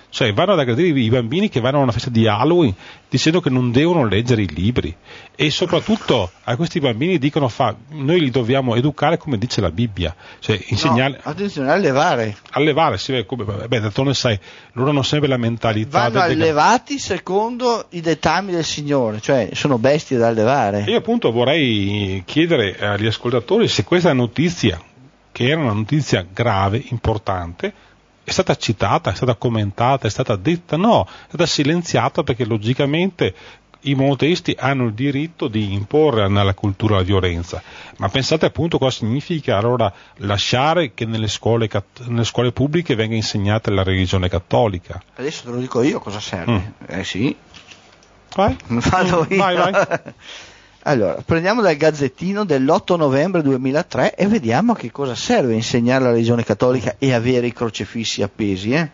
Cioè vanno ad aggredire i bambini che vanno a una festa di Halloween dicendo che non devono leggere i libri, e soprattutto a questi bambini dicono fa, noi li dobbiamo educare come dice la Bibbia, cioè insegnare, no, attenzione, allevare allevare, sì, come, beh, d'altronde sai, loro hanno sempre la mentalità, vanno del, allevati secondo i dettami del Signore, cioè sono bestie da allevare. Io appunto vorrei chiedere agli ascoltatori se questa notizia, che era una notizia grave, importante, è stata citata, è stata commentata, è stata detta, no, è stata silenziata, perché logicamente i monoteisti hanno il diritto di imporre nella cultura la violenza. Ma pensate appunto cosa significa allora lasciare che nelle scuole, nelle scuole pubbliche venga insegnata la religione cattolica. Adesso te lo dico io cosa serve. Mm. Eh sì. Vai. Vado io. Vai, vai. Allora, prendiamo dal Gazzettino dell'otto novembre duemilatré e vediamo che cosa serve insegnare la religione cattolica e avere i crocefissi appesi. Eh?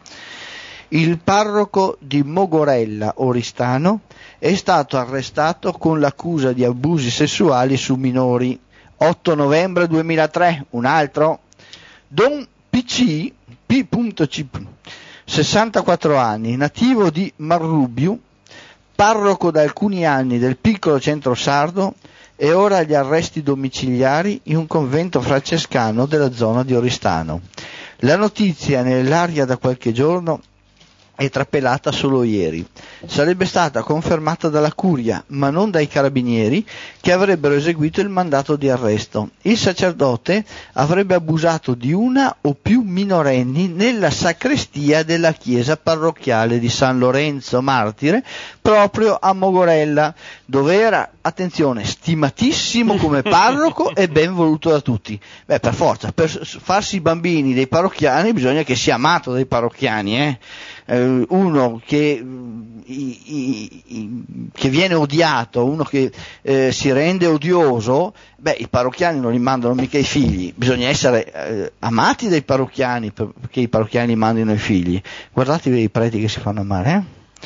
Il parroco di Mogorella, Oristano, è stato arrestato con l'accusa di abusi sessuali su minori. otto novembre duemilatré, un altro. Don P C, P C, sessantaquattro anni, nativo di Marrubiu, parroco da alcuni anni del piccolo centro sardo, e ora agli arresti domiciliari in un convento francescano della zona di Oristano. La notizia nell'aria da qualche giorno è trapelata solo ieri. Sarebbe stata confermata dalla curia, ma non dai carabinieri, che avrebbero eseguito il mandato di arresto. Il sacerdote avrebbe abusato di una o più minorenni nella sacrestia della chiesa parrocchiale di San Lorenzo Martire, proprio a Mogorella, dove era, attenzione, stimatissimo come parroco e ben voluto da tutti. Beh, per forza, per farsi i bambini dei parrocchiani bisogna che sia amato dai parrocchiani, eh? Uh, uno che, i, i, i, che viene odiato, uno che eh, si rende odioso, beh, i parrocchiani non li mandano mica i figli, bisogna essere eh, amati dai parrocchiani perché i parrocchiani mandino i figli. Guardatevi i preti che si fanno amare,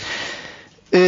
eh?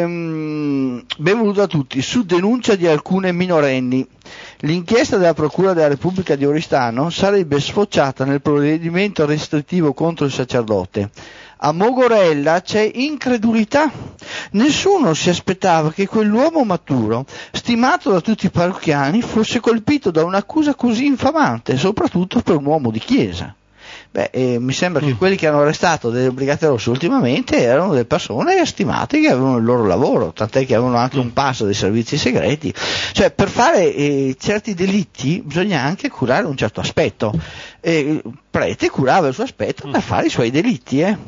Ehm, benvenuto a tutti. Su denuncia di alcune minorenni, l'inchiesta della Procura della Repubblica di Oristano sarebbe sfociata nel provvedimento restrittivo contro il sacerdote. A Mogorella c'è incredulità. Nessuno si aspettava che quell'uomo maturo, stimato da tutti i parrocchiani, fosse colpito da un'accusa così infamante, soprattutto per un uomo di chiesa. Beh, eh, mi sembra che quelli che hanno arrestato delle Brigate Rosse ultimamente erano delle persone stimate che avevano il loro lavoro, tant'è che avevano anche un passo dei servizi segreti. Cioè, per fare eh, certi delitti bisogna anche curare un certo aspetto. Eh, il prete curava il suo aspetto per fare i suoi delitti, eh.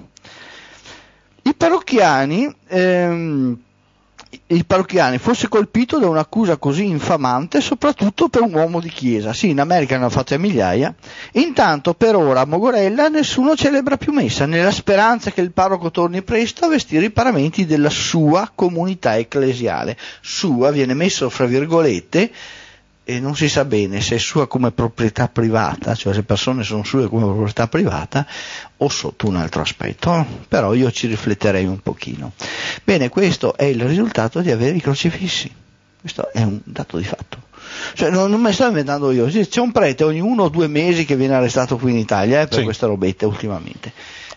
I parrocchiani, ehm, i parrocchiani fosse colpito da un'accusa così infamante, soprattutto per un uomo di chiesa. Sì, in America ne hanno fatte a migliaia. Intanto per ora a Mogorella nessuno celebra più messa, nella speranza che il parroco torni presto a vestire i paramenti della sua comunità ecclesiale. Sua viene messo fra virgolette, e non si sa bene se è sua come proprietà privata, cioè se persone sono sue come proprietà privata o sotto un altro aspetto, però io ci rifletterei un pochino. Bene, questo è il risultato di avere i crocefissi, questo è un dato di fatto. Cioè, non, non me sto inventando io, c'è un prete ogni uno o due mesi che viene arrestato qui in Italia eh, per sì. queste robette ultimamente.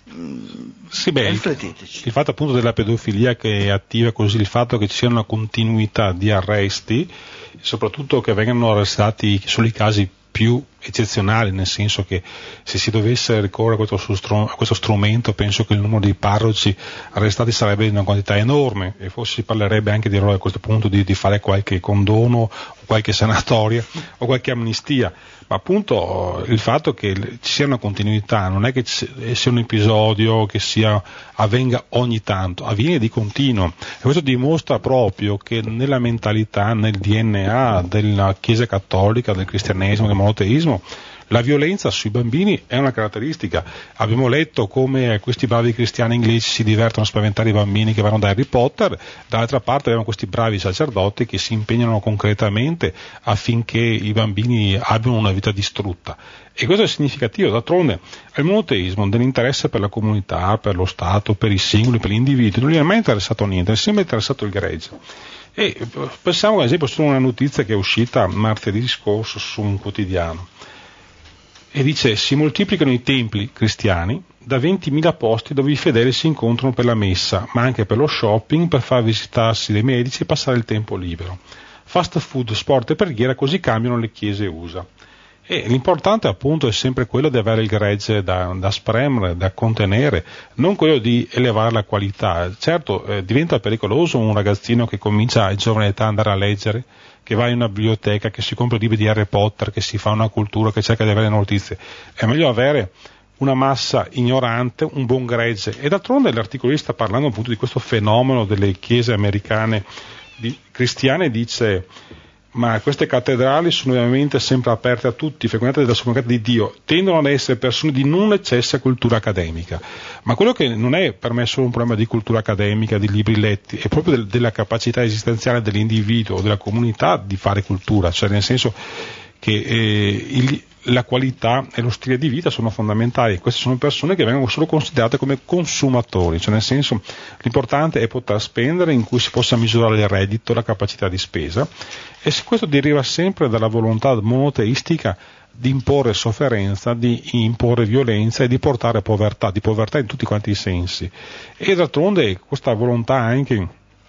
Sì, beh, il, il fatto appunto della pedofilia che è attiva così, il fatto che ci sia una continuità di arresti, soprattutto che vengano arrestati solo i casi più eccezionali, nel senso che se si dovesse ricorrere a questo, a questo strumento penso che il numero di parroci arrestati sarebbe in una quantità enorme, e forse si parlerebbe anche di a questo punto di, di fare qualche condono o qualche sanatoria o qualche amnistia. Ma appunto il fatto che ci sia una continuità non è che sia un episodio che sia, avvenga ogni tanto, avviene di continuo, e questo dimostra proprio che nella mentalità, nel D N A della Chiesa Cattolica, del cristianesimo, del monoteismo, la violenza sui bambini è una caratteristica. Abbiamo letto come questi bravi cristiani inglesi si divertono a spaventare i bambini che vanno da Harry Potter, dall'altra parte abbiamo questi bravi sacerdoti che si impegnano concretamente affinché i bambini abbiano una vita distrutta. E questo è significativo. D'altronde al monoteismo dell'interesse per la comunità, per lo Stato, per i singoli, per gli individui non gli è mai interessato niente, è sempre interessato il gregge. E pensiamo ad esempio su una notizia che è uscita martedì scorso su un quotidiano. e dice: si moltiplicano i templi cristiani da ventimila posti dove i fedeli si incontrano per la messa, ma anche per lo shopping, per far visitarsi dai medici e passare il tempo libero. Fast food, sport e preghiera, così cambiano le chiese U S A. E l'importante appunto è sempre quello di avere il gregge da, da spremere, da contenere, non quello di elevare la qualità. Certo, eh, diventa pericoloso un ragazzino che comincia a giovane età ad andare a leggere, che va in una biblioteca, che si compra libri di Harry Potter, che si fa una cultura, che cerca di avere notizie. È meglio avere una massa ignorante, un buon gregge. E d'altronde l'articolo sta parlando appunto di questo fenomeno delle chiese americane di, cristiane, dice: ma queste cattedrali sono ovviamente sempre aperte a tutti, frequentate da sovranisti di Dio, tendono ad essere persone di non eccessa cultura accademica. Ma quello che non è per me solo un problema di cultura accademica, di libri letti, è proprio del, della capacità esistenziale dell'individuo o della comunità di fare cultura, cioè nel senso che eh, il, la qualità e lo stile di vita sono fondamentali. Queste sono persone che vengono solo considerate come consumatori, cioè nel senso l'importante è poter spendere, in cui si possa misurare il reddito, la capacità di spesa, e questo deriva sempre dalla volontà monoteistica di imporre sofferenza, di imporre violenza e di portare povertà, di povertà in tutti quanti i sensi. E d'altronde questa volontà anche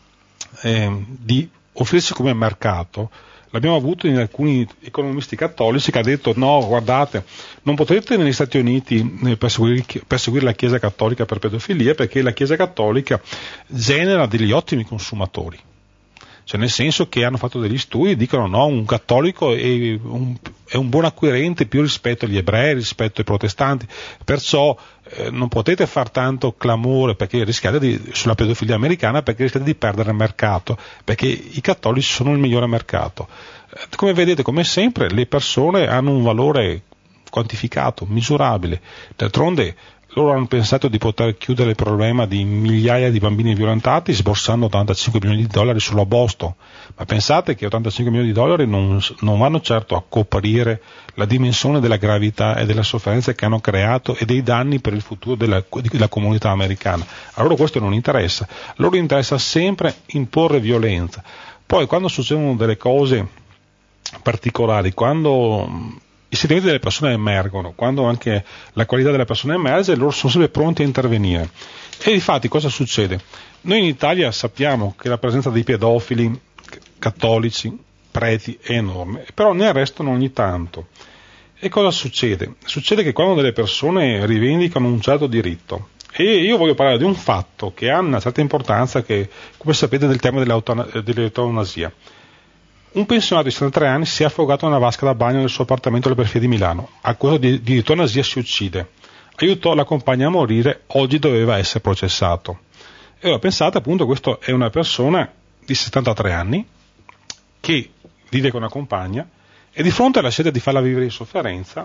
eh, di offrirsi come mercato l'abbiamo avuto in alcuni economisti cattolici che hanno detto: no, guardate, non potete negli Stati Uniti perseguire, perseguire la Chiesa cattolica per pedofilia, perché la Chiesa cattolica genera degli ottimi consumatori. Cioè nel senso che hanno fatto degli studi e dicono: no, un cattolico è un, è un buon acquirente più rispetto agli ebrei, rispetto ai protestanti, perciò eh, non potete far tanto clamore perché rischiate di, sulla pedofilia americana, perché rischiate di perdere il mercato, perché i cattolici sono il migliore mercato. Eh, come vedete, come sempre, le persone hanno un valore quantificato, misurabile. D'altronde loro hanno pensato di poter chiudere il problema di migliaia di bambini violentati sborsando ottantacinque milioni di dollari sulla Boston, ma pensate che ottantacinque milioni di dollari non, non vanno certo a coprire la dimensione della gravità e della sofferenza che hanno creato e dei danni per il futuro della, della comunità americana. A loro questo non interessa, a loro interessa sempre imporre violenza. Poi quando succedono delle cose particolari, quando i sentimenti delle persone emergono, quando anche la qualità delle persone emerge, loro sono sempre pronti a intervenire. E infatti cosa succede? Noi in Italia sappiamo che la presenza dei pedofili cattolici, preti, è enorme, però ne arrestano ogni tanto. E cosa succede? Succede che quando delle persone rivendicano un certo diritto, e io voglio parlare di un fatto che ha una certa importanza, che come sapete del tema dell'eutanasia. Un pensionato di settantatré anni si è affogato nella vasca da bagno nel suo appartamento alle periferie di Milano. A causa di, di eutanasia si uccide. Aiutò la compagna a morire, oggi doveva essere processato. E ora pensate, appunto, questo è una persona di settantatré anni che vive con una compagna e di fronte alla scelta di farla vivere in sofferenza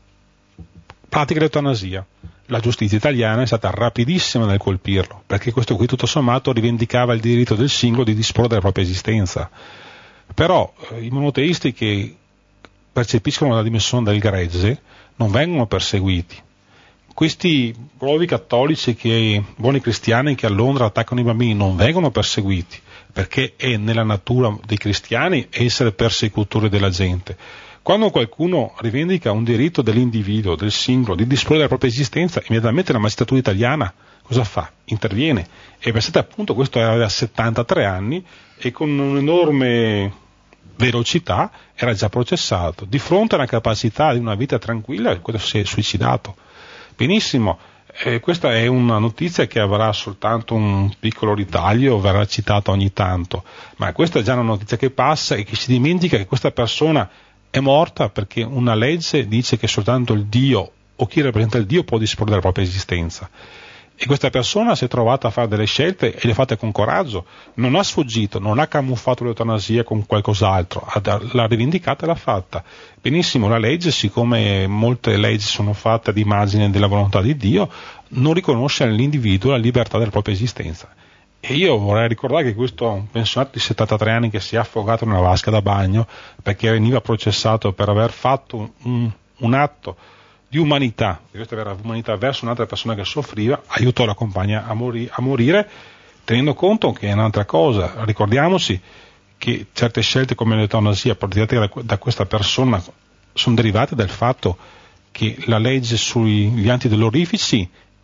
pratica l'eutanasia. La giustizia italiana è stata rapidissima nel colpirlo, perché questo qui tutto sommato rivendicava il diritto del singolo di disporre della propria esistenza. Però eh, i monoteisti che percepiscono la dimensione del gregge non vengono perseguiti. Questi bravi cattolici, che, buoni cristiani che a Londra attaccano i bambini, non vengono perseguiti, perché è nella natura dei cristiani essere persecutori della gente. Quando qualcuno rivendica un diritto dell'individuo, del singolo, di disporre della propria esistenza, immediatamente la magistratura italiana cosa fa? Interviene. E pensate, appunto, questo aveva settantatré anni e con un'enorme velocità era già processato. Di fronte alla capacità di una vita tranquilla, questo si è suicidato. Benissimo, eh, questa è una notizia che avrà soltanto un piccolo ritaglio, verrà citata ogni tanto, ma questa è già una notizia che passa e che si dimentica che questa persona è morta perché una legge dice che soltanto il Dio o chi rappresenta il Dio può disporre della propria esistenza. E questa persona si è trovata a fare delle scelte e le ha fatte con coraggio, non ha sfuggito, non ha camuffato l'eutanasia con qualcos'altro, l'ha rivendicata e l'ha fatta. Benissimo, la legge, siccome molte leggi sono fatte ad immagine della volontà di Dio, non riconosce all'individuo la libertà della propria esistenza. E io vorrei ricordare che questo pensionato di settantatré anni che si è affogato in una vasca da bagno perché veniva processato per aver fatto un, un atto di umanità, di questa vera umanità verso un'altra persona che soffriva, aiutò la compagna a, mori- a morire, tenendo conto che è un'altra cosa. Ricordiamoci che certe scelte come l'eutanasia praticate da, da questa persona sono derivate dal fatto che la legge sugli antidolorifici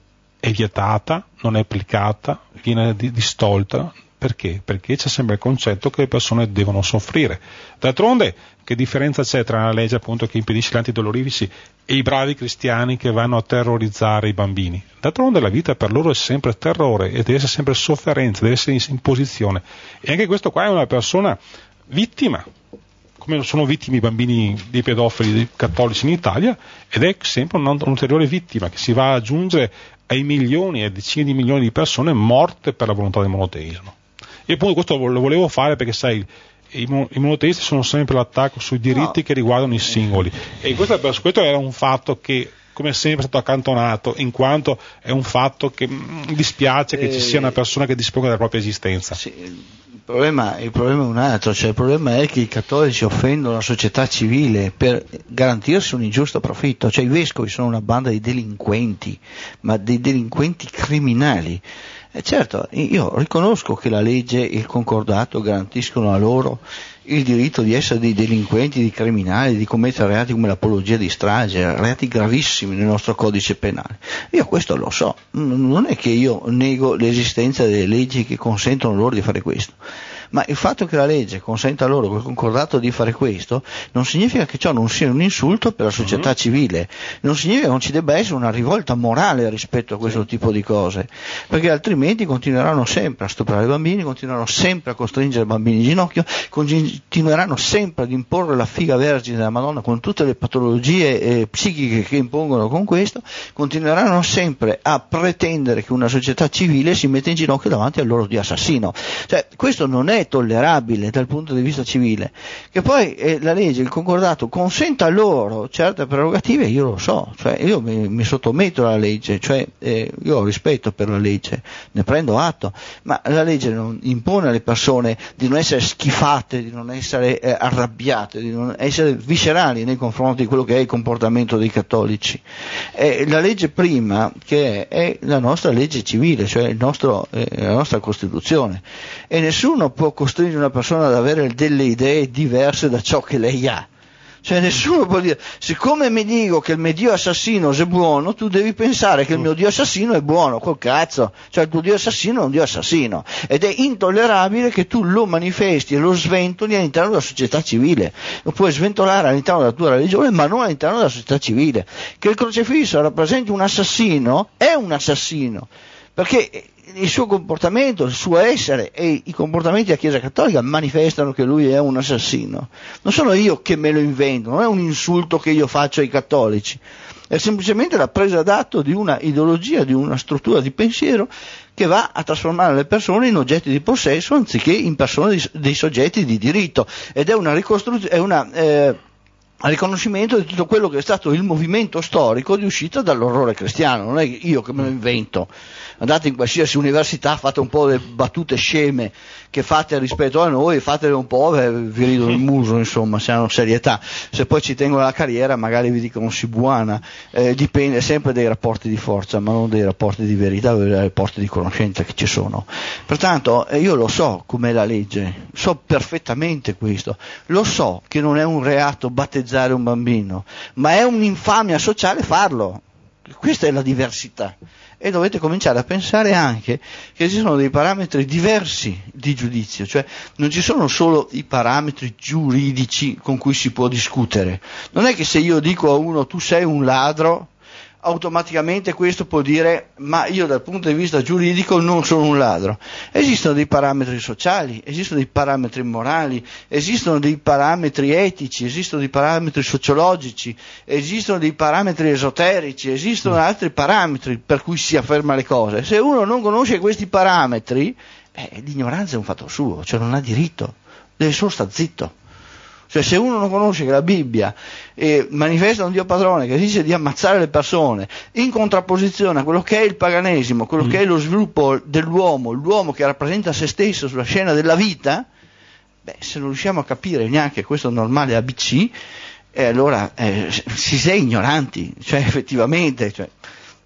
è vietata, non è applicata, viene distolta. Perché? Perché c'è sempre il concetto che le persone devono soffrire. D'altronde, che differenza c'è tra una legge appunto che impedisce gli antidolorifici e i bravi cristiani che vanno a terrorizzare i bambini? D'altronde la vita per loro è sempre terrore e deve essere sempre sofferenza, deve essere imposizione. E anche questo qua è una persona vittima, come sono vittime i bambini dei pedofili dei cattolici in Italia, ed è sempre un'ulteriore vittima che si va ad aggiungere ai milioni e decine di milioni di persone morte per la volontà del monoteismo. E appunto questo lo volevo fare perché, sai, i, mon- i monoteisti sono sempre l'attacco sui diritti no. che riguardano i singoli, e questo, questo era un fatto che come sempre è stato accantonato, in quanto è un fatto che mh, dispiace che eh, ci sia una persona che disponga della propria esistenza. Sì, il problema, il problema è un altro, cioè il problema è che i cattolici offendono la società civile per garantirsi un ingiusto profitto, cioè i vescovi sono una banda di delinquenti, ma dei delinquenti criminali. E certo, io riconosco che la legge e il concordato garantiscono a loro il diritto di essere dei delinquenti, di criminali, di commettere reati come l'apologia di strage, reati gravissimi nel nostro codice penale. Io questo lo so, non è che io nego l'esistenza delle leggi che consentono loro di fare questo, ma il fatto che la legge consenta loro quel concordato di fare questo non significa che ciò non sia un insulto per la società mm-hmm. civile, non significa che non ci debba essere una rivolta morale rispetto a questo sì. tipo di cose, perché altrimenti continueranno sempre a stuprare i bambini, continueranno sempre a costringere i bambini in ginocchio, continueranno sempre ad imporre la figa vergine della Madonna con tutte le patologie eh, psichiche che impongono con questo, continueranno sempre a pretendere che una società civile si metta in ginocchio davanti al loro Dio assassino. Cioè, questo non è tollerabile dal punto di vista civile. Che poi eh, la legge, il concordato consenta loro certe prerogative, io lo so, cioè io mi, mi sottometto alla legge, cioè eh, io ho rispetto per la legge, ne prendo atto, ma la legge non impone alle persone di non essere schifate, di non essere eh, arrabbiate, di non essere viscerali nei confronti di quello che è il comportamento dei cattolici. Eh, la legge prima, che è, è la nostra legge civile, cioè il nostro, eh, la nostra Costituzione, e nessuno può costringere una persona ad avere delle idee diverse da ciò che lei ha. Cioè nessuno può dire, siccome mi dico che il mio Dio assassino è buono, tu devi pensare che il mio Dio assassino è buono, col cazzo, cioè il tuo Dio assassino è un Dio assassino, ed è intollerabile che tu lo manifesti e lo sventoli all'interno della società civile. Lo puoi sventolare all'interno della tua religione, ma non all'interno della società civile. Che il crocifisso rappresenti un assassino, è un assassino, perché il suo comportamento, il suo essere e i comportamenti della Chiesa Cattolica manifestano che lui è un assassino. Non sono io che me lo invento, non è un insulto che io faccio ai cattolici, è semplicemente la presa d'atto di una ideologia, di una struttura di pensiero che va a trasformare le persone in oggetti di possesso anziché in persone dei soggetti di diritto, ed è una ricostruzione, è una eh, riconoscimento di tutto quello che è stato il movimento storico di uscita dall'orrore cristiano. Non è io che me lo invento. Andate in qualsiasi università, fate un po' le battute sceme che fate rispetto a noi, fatele un po', eh, vi ridono il muso, insomma, se hanno serietà. Se poi ci tengono la carriera magari vi dicono si buona, eh, dipende sempre dai rapporti di forza, ma non dai rapporti di verità o dai rapporti di conoscenza che ci sono. Pertanto eh, io lo so com'è la legge, so perfettamente questo, lo so che non è un reato battezzare un bambino, ma è un'infamia sociale farlo. Questa è la diversità, e dovete cominciare a pensare anche che esistono dei parametri diversi di giudizio, cioè non ci sono solo i parametri giuridici con cui si può discutere. Non è che se io dico a uno tu sei un ladro, automaticamente questo può dire ma io dal punto di vista giuridico non sono un ladro. Esistono dei parametri sociali, esistono dei parametri morali, esistono dei parametri etici, esistono dei parametri sociologici, esistono dei parametri esoterici, esistono altri parametri per cui si afferma le cose. Se uno non conosce questi parametri, eh, l'ignoranza è un fatto suo, cioè non ha diritto, deve solo sta zitto. Cioè se uno non conosce che la Bibbia eh, manifesta un Dio padrone che dice di ammazzare le persone in contrapposizione a quello che è il paganesimo, quello mm. che è lo sviluppo dell'uomo, l'uomo che rappresenta se stesso sulla scena della vita, beh, se non riusciamo a capire neanche questo normale A B C, eh, allora eh, si sei ignoranti, cioè effettivamente, cioè,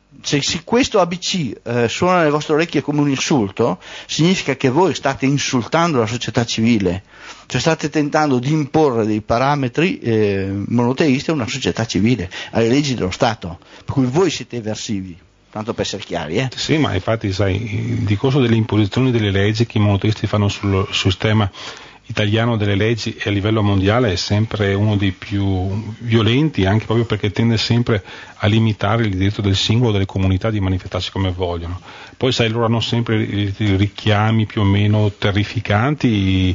Se, se questo A B C eh, suona nelle vostre orecchie come un insulto, significa che voi state insultando la società civile, cioè state tentando di imporre dei parametri eh, monoteisti a una società civile, alle leggi dello Stato, per cui voi siete eversivi, tanto per essere chiari. Eh. Sì, ma infatti sai, il discorso delle imposizioni delle leggi che i monoteisti fanno sul sistema italiano delle leggi e a livello mondiale è sempre uno dei più violenti, anche proprio perché tende sempre a limitare il diritto del singolo, delle comunità di manifestarsi come vogliono. Poi sai, loro hanno sempre i richiami più o meno terrificanti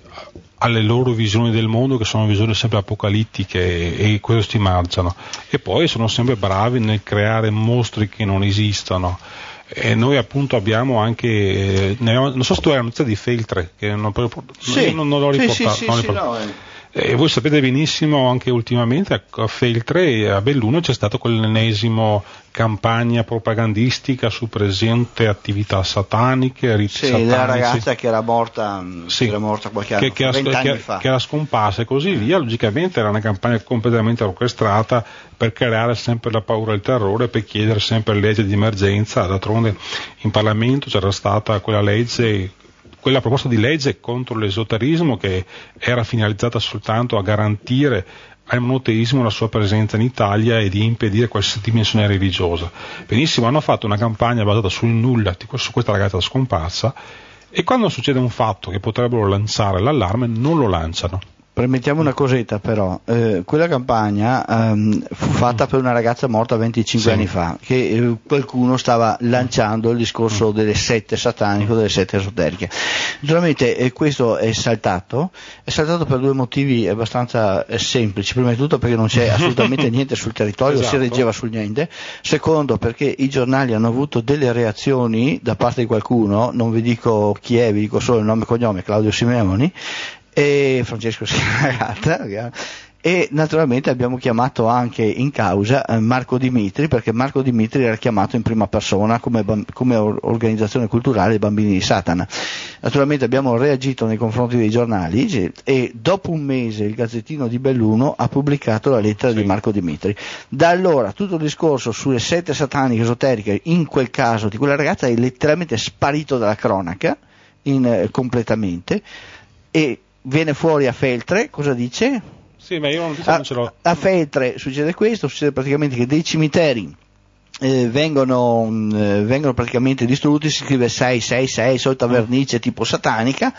alle loro visioni del mondo, che sono visioni sempre apocalittiche, e questo ti marciano. E poi sono sempre bravi nel creare mostri che non esistono. E noi appunto abbiamo anche, eh, ne abbiamo, non so se tu hai la notizia di Feltre, che non, sì, non, non l'ho riportato. Sì, sì, non sì, riportato. sì, no, E voi sapete benissimo anche ultimamente a Feltre e a Belluno c'è stata quell'ennesimo campagna propagandistica su presente attività sataniche, riti sì, satanici. la ragazza che era morta, sì, che era morta qualche anno, che, che venti anni che, fa. Che era scomparsa e così via, logicamente era una campagna completamente orchestrata per creare sempre la paura e il terrore, per chiedere sempre legge di emergenza. D'altronde in Parlamento c'era stata quella legge, quella proposta di legge contro l'esoterismo, che era finalizzata soltanto a garantire al monoteismo la sua presenza in Italia e di impedire qualsiasi dimensione religiosa. Benissimo, hanno fatto una campagna basata sul nulla su questa ragazza scomparsa, e quando succede un fatto che potrebbero lanciare l'allarme non lo lanciano. Permettiamo una cosetta però, eh, quella campagna ehm, fu fatta per una ragazza morta venticinque sì. anni fa, che eh, qualcuno stava lanciando il discorso delle sette sataniche, delle sette esoteriche. Naturalmente eh, questo è saltato, è saltato per due motivi abbastanza eh, semplici. Prima di tutto perché non c'è assolutamente niente sul territorio, esatto. Si reggeva sul niente. Secondo perché i giornali hanno avuto delle reazioni da parte di qualcuno, non vi dico chi è, vi dico solo il nome e cognome, Claudio Simeoni, e Francesco Scaragata, e naturalmente abbiamo chiamato anche in causa Marco Dimitri, perché Marco Dimitri era chiamato in prima persona come, come organizzazione culturale dei Bambini di Satana. Naturalmente abbiamo reagito nei confronti dei giornali e dopo un mese il Gazzettino di Belluno ha pubblicato la lettera sì. di Marco Dimitri. Da allora tutto il discorso sulle sette sataniche esoteriche, in quel caso di quella ragazza, è letteralmente sparito dalla cronaca in, eh, completamente, e viene fuori a Feltre, cosa dice? Sì, ma io non, a, non ce l'ho. A Feltre succede questo, succede praticamente che dei cimiteri eh, vengono, eh, vengono praticamente distrutti, si scrive sei sei sei, solita vernice tipo satanica,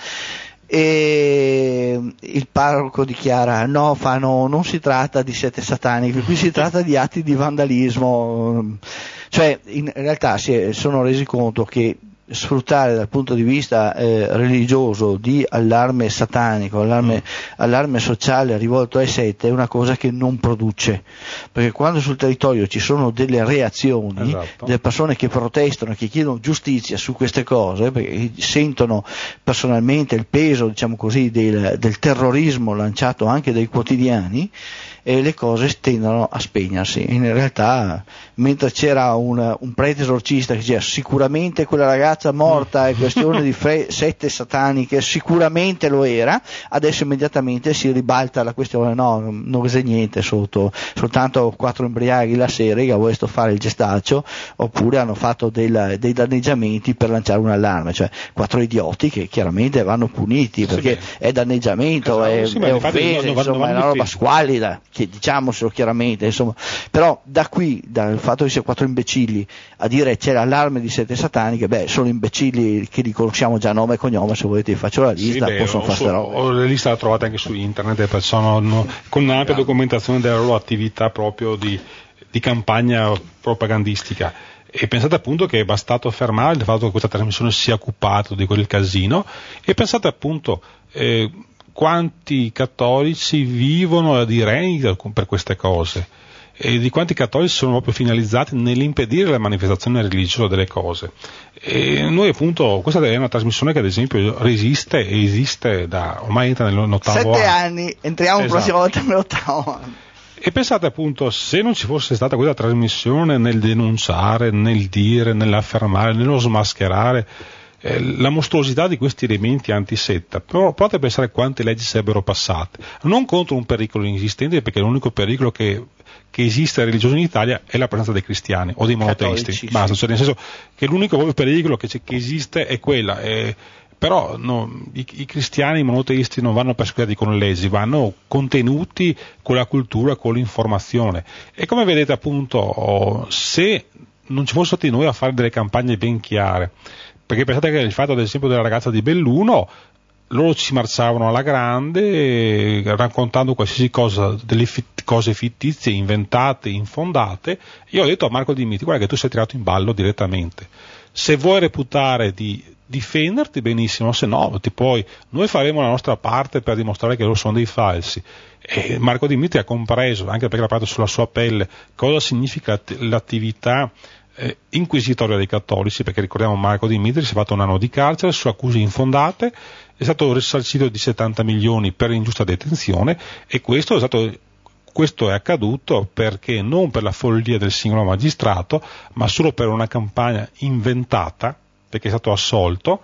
e il parroco dichiara no, fanno, non si tratta di sette sataniche, qui si tratta di atti di vandalismo. Cioè in realtà si sono resi conto che sfruttare dal punto di vista eh, religioso di allarme satanico, allarme, mm. allarme sociale rivolto ai sette è una cosa che non produce, perché quando sul territorio ci sono delle reazioni, esatto. delle persone che protestano, che chiedono giustizia su queste cose, perché sentono personalmente il peso, diciamo così, del, del terrorismo lanciato anche dai quotidiani, e le cose tendono a spegnersi. In realtà, mentre c'era un, un prete esorcista che diceva sicuramente quella ragazza morta è questione di fre- sette sataniche, sicuramente lo era, adesso immediatamente si ribalta la questione, no, non c'è niente sotto, soltanto quattro embriaghi la sera che ha voluto fare il gestaccio, oppure hanno fatto del, dei danneggiamenti per lanciare un allarme, cioè quattro idioti che chiaramente vanno puniti, perché sì, è danneggiamento, esatto, è, sì, è offesa, insomma, è una roba squallida, che diciamocelo chiaramente, insomma. Però da qui, dal fatto che sia quattro imbecilli a dire c'è l'allarme di sette sataniche, beh, sono imbecilli che li conosciamo già nome e cognome, se volete vi faccio la lista, sì, possono fare queste robe. Ho la lista, la trovate anche su internet, e sono no, con un'ampia documentazione della loro attività proprio di, di campagna propagandistica. E pensate appunto che è bastato fermare il fatto che questa trasmissione sia occupata di quel casino, e pensate appunto eh, quanti cattolici vivono a direi per queste cose, e di quanti cattolici sono proprio finalizzati nell'impedire la manifestazione religiosa delle cose. E noi appunto, questa è una trasmissione che ad esempio resiste e esiste da, ormai entra nell'ottavo sette anno. anni, entriamo la esatto. prossima volta nell'ottavo anno. E pensate appunto, se non ci fosse stata questa trasmissione nel denunciare, nel dire, nell'affermare, nello smascherare eh, la mostruosità di questi elementi antisetta. Però provate a pensare quante leggi sarebbero passate, non contro un pericolo inesistente, perché l'unico pericolo che, che esiste religioso in Italia è la presenza dei cristiani o dei monoteisti. Cattolici, Basta, sì. cioè nel senso che l'unico proprio pericolo che, che esiste è quella. Eh, però no, i, i cristiani, i monoteisti non vanno perseguitati con leggi, vanno contenuti con la cultura, con l'informazione. E come vedete appunto, oh, se non ci fossero stati noi a fare delle campagne ben chiare, perché pensate che il fatto ad esempio della ragazza di Belluno, loro ci marciavano alla grande eh, raccontando qualsiasi cosa, delle fit- cose fittizie, inventate, infondate. Io ho detto a Marco Di Miti: guarda che tu sei tirato in ballo direttamente, se vuoi reputare di difenderti benissimo, se no ti puoi, noi faremo la nostra parte per dimostrare che loro sono dei falsi. E Marco Di Miti ha compreso, anche perché l'ha parlato sulla sua pelle, cosa significa l'attività eh, inquisitoria dei cattolici, perché ricordiamo Marco Di Miti si è fatto un anno di carcere su accuse infondate, è stato risarcito di settanta milioni per ingiusta detenzione, e questo è stato Questo è accaduto perché non per la follia del singolo magistrato, ma solo per una campagna inventata, perché è stato assolto.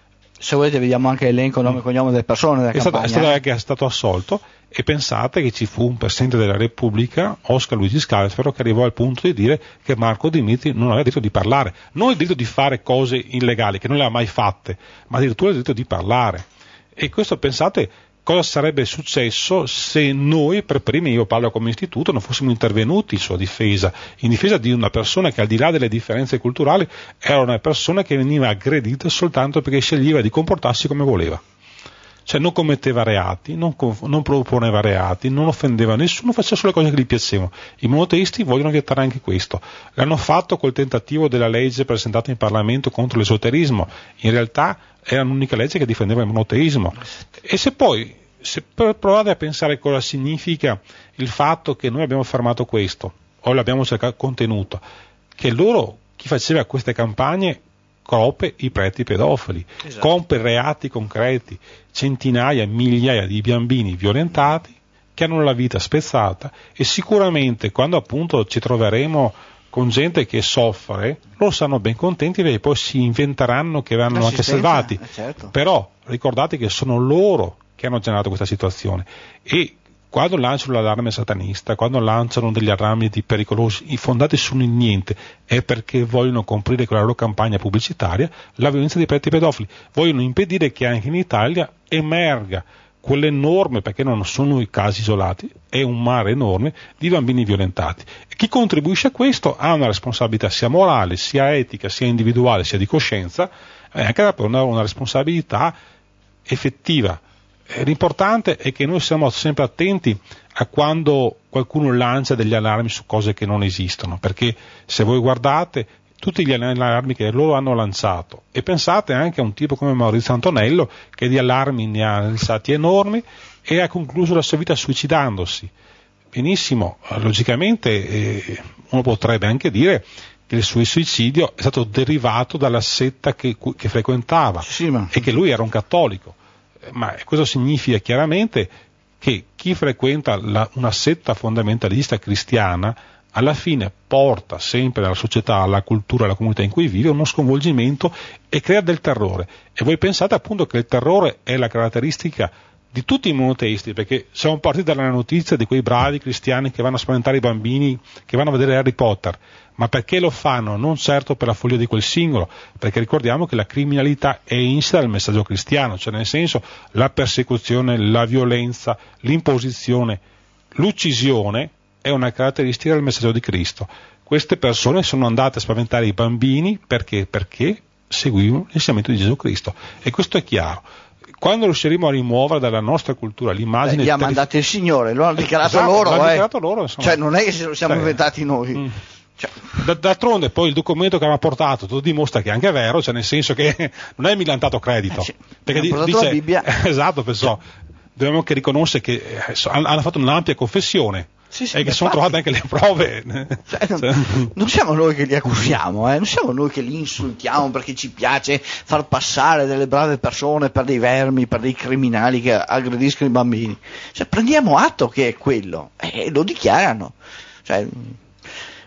Se volete vediamo anche l'elenco, nome e cognome delle persone della è stato, campagna. È stato, anche, è stato assolto, e pensate che ci fu un Presidente della Repubblica, Oscar Luigi Scalfaro, che arrivò al punto di dire che Marco Di Miti non aveva diritto di parlare, non il diritto di fare cose illegali, che non le ha mai fatte, ma addirittura il diritto di parlare. E questo, pensate, cosa sarebbe successo se noi per primi, io parlo come istituto, non fossimo intervenuti in sua difesa, in difesa di una persona che al di là delle differenze culturali era una persona che veniva aggredita soltanto perché sceglieva di comportarsi come voleva. Cioè non commetteva reati, non, conf- non proponeva reati, non offendeva nessuno, faceva solo le cose che gli piacevano. I monoteisti vogliono vietare anche questo. L'hanno fatto col tentativo della legge presentata in Parlamento contro l'esoterismo. In realtà era l'unica legge che difendeva il monoteismo. E se poi, se provate a pensare cosa significa il fatto che noi abbiamo fermato questo, o l'abbiamo cercato contenuto, che loro, chi faceva queste campagne, copre i preti pedofili, esatto, compie reati concreti, centinaia, migliaia di bambini violentati che hanno la vita spezzata, e sicuramente quando appunto ci troveremo con gente che soffre, loro saranno ben contenti perché poi si inventeranno che vanno anche salvati, eh, certo. Però ricordate che sono loro che hanno generato questa situazione, e quando lanciano l'allarme satanista, quando lanciano degli allarmi pericolosi fondati su niente, è perché vogliono coprire con la loro campagna pubblicitaria la violenza dei preti pedofili, vogliono impedire che anche in Italia emerga quell'enorme, perché non sono i casi isolati, è un mare enorme di bambini violentati. E chi contribuisce a questo ha una responsabilità sia morale, sia etica, sia individuale, sia di coscienza, e anche una, una responsabilità effettiva. L'importante è che noi siamo sempre attenti a quando qualcuno lancia degli allarmi su cose che non esistono, perché se voi guardate tutti gli allarmi che loro hanno lanciato, e pensate anche a un tipo come Maurizio Antonello, che di allarmi ne ha lanciati enormi e ha concluso la sua vita suicidandosi. Benissimo, logicamente eh, uno potrebbe anche dire che il suo suicidio è stato derivato dalla setta che, che frequentava, sì, ma... e che lui era un cattolico. Ma questo significa chiaramente che chi frequenta la, una setta fondamentalista cristiana alla fine porta sempre alla società, alla cultura, alla comunità in cui vive uno sconvolgimento e crea del terrore. E voi pensate appunto che il terrore è la caratteristica di tutti i monoteisti, perché siamo partiti dalla notizia di quei bravi cristiani che vanno a spaventare i bambini, che vanno a vedere Harry Potter, ma perché lo fanno? Non certo per la follia di quel singolo, perché ricordiamo che la criminalità è insita dal messaggio cristiano, cioè nel senso la persecuzione, la violenza, l'imposizione, l'uccisione è una caratteristica del messaggio di Cristo. Queste persone sono andate a spaventare i bambini perché? Perché seguivano l'insegnamento di Gesù Cristo, e questo è chiaro. Quando riusciremo a rimuovere dalla nostra cultura l'immagine... Eh, li ha mandati il Signore, lo hanno dichiarato esatto, loro. L'hanno eh. dichiarato loro, insomma. Cioè non è che ce lo siamo cioè, inventati noi. Mm. Cioè. D'altronde poi il documento che aveva portato lo dimostra che anche è vero, cioè nel senso che non è mica tanto credito. Eh sì, perché dice, dice, la Bibbia. Esatto, pensò, dobbiamo anche riconoscere che eh, hanno fatto un'ampia confessione. Sì, sì, e che sono trovate anche le prove. Cioè, non, non siamo noi che li accusiamo, eh? Non siamo noi che li insultiamo perché ci piace far passare delle brave persone per dei vermi, per dei criminali che aggrediscono i bambini. Cioè, prendiamo atto che è quello e lo dichiarano. Cioè,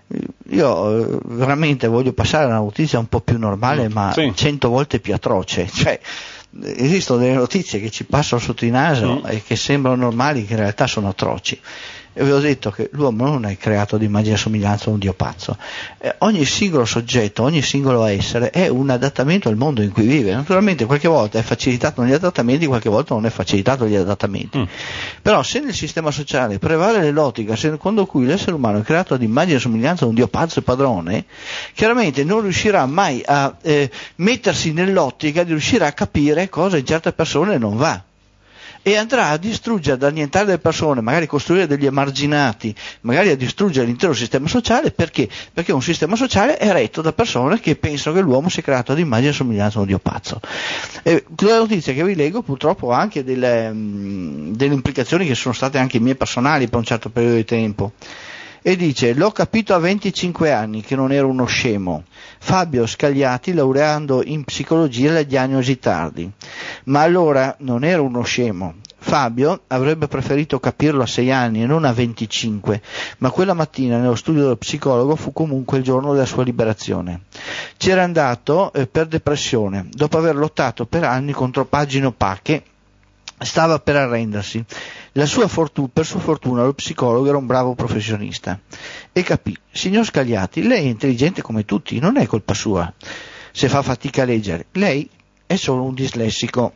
Io veramente voglio passare a una notizia un po' più normale, ma sì. cento volte più atroce. Cioè, esistono delle notizie che ci passano sotto il naso mm. e che sembrano normali, che in realtà sono atroci. E vi ho detto che l'uomo non è creato di immagine e somiglianza a un dio pazzo. Eh, ogni singolo soggetto, ogni singolo essere è un adattamento al mondo in cui vive. Naturalmente qualche volta è facilitato negli adattamenti, qualche volta non è facilitato negli adattamenti. Mm. Però se nel sistema sociale prevale l'ottica secondo cui l'essere umano è creato di immagine e somiglianza a un dio pazzo e padrone, chiaramente non riuscirà mai a eh, mettersi nell'ottica di riuscire a capire cosa in certe persone non va. E andrà a distruggere, ad annientare delle persone, magari costruire degli emarginati, magari a distruggere l'intero sistema sociale. Perché? Perché un sistema sociale è retto da persone che pensano che l'uomo sia creato ad immagine e somiglianza a un dio pazzo. E la notizia che vi leggo purtroppo ha anche delle, mh, delle implicazioni che sono state anche mie personali per un certo periodo di tempo. E dice: l'ho capito a venticinque anni che non ero uno scemo. Fabio Scagliati, laureando in psicologia, la diagnosi tardi. Ma allora non ero uno scemo. Fabio avrebbe preferito capirlo a sei anni e non a venticinque, ma quella mattina nello studio dello psicologo fu comunque il giorno della sua liberazione. C'era andato eh, per depressione, dopo aver lottato per anni contro pagine opache. Stava per arrendersi. La sua fortuna, per sua fortuna lo psicologo era un bravo professionista e capì: signor Scagliati, lei è intelligente come tutti, non è colpa sua se fa fatica a leggere, lei è solo un dislessico.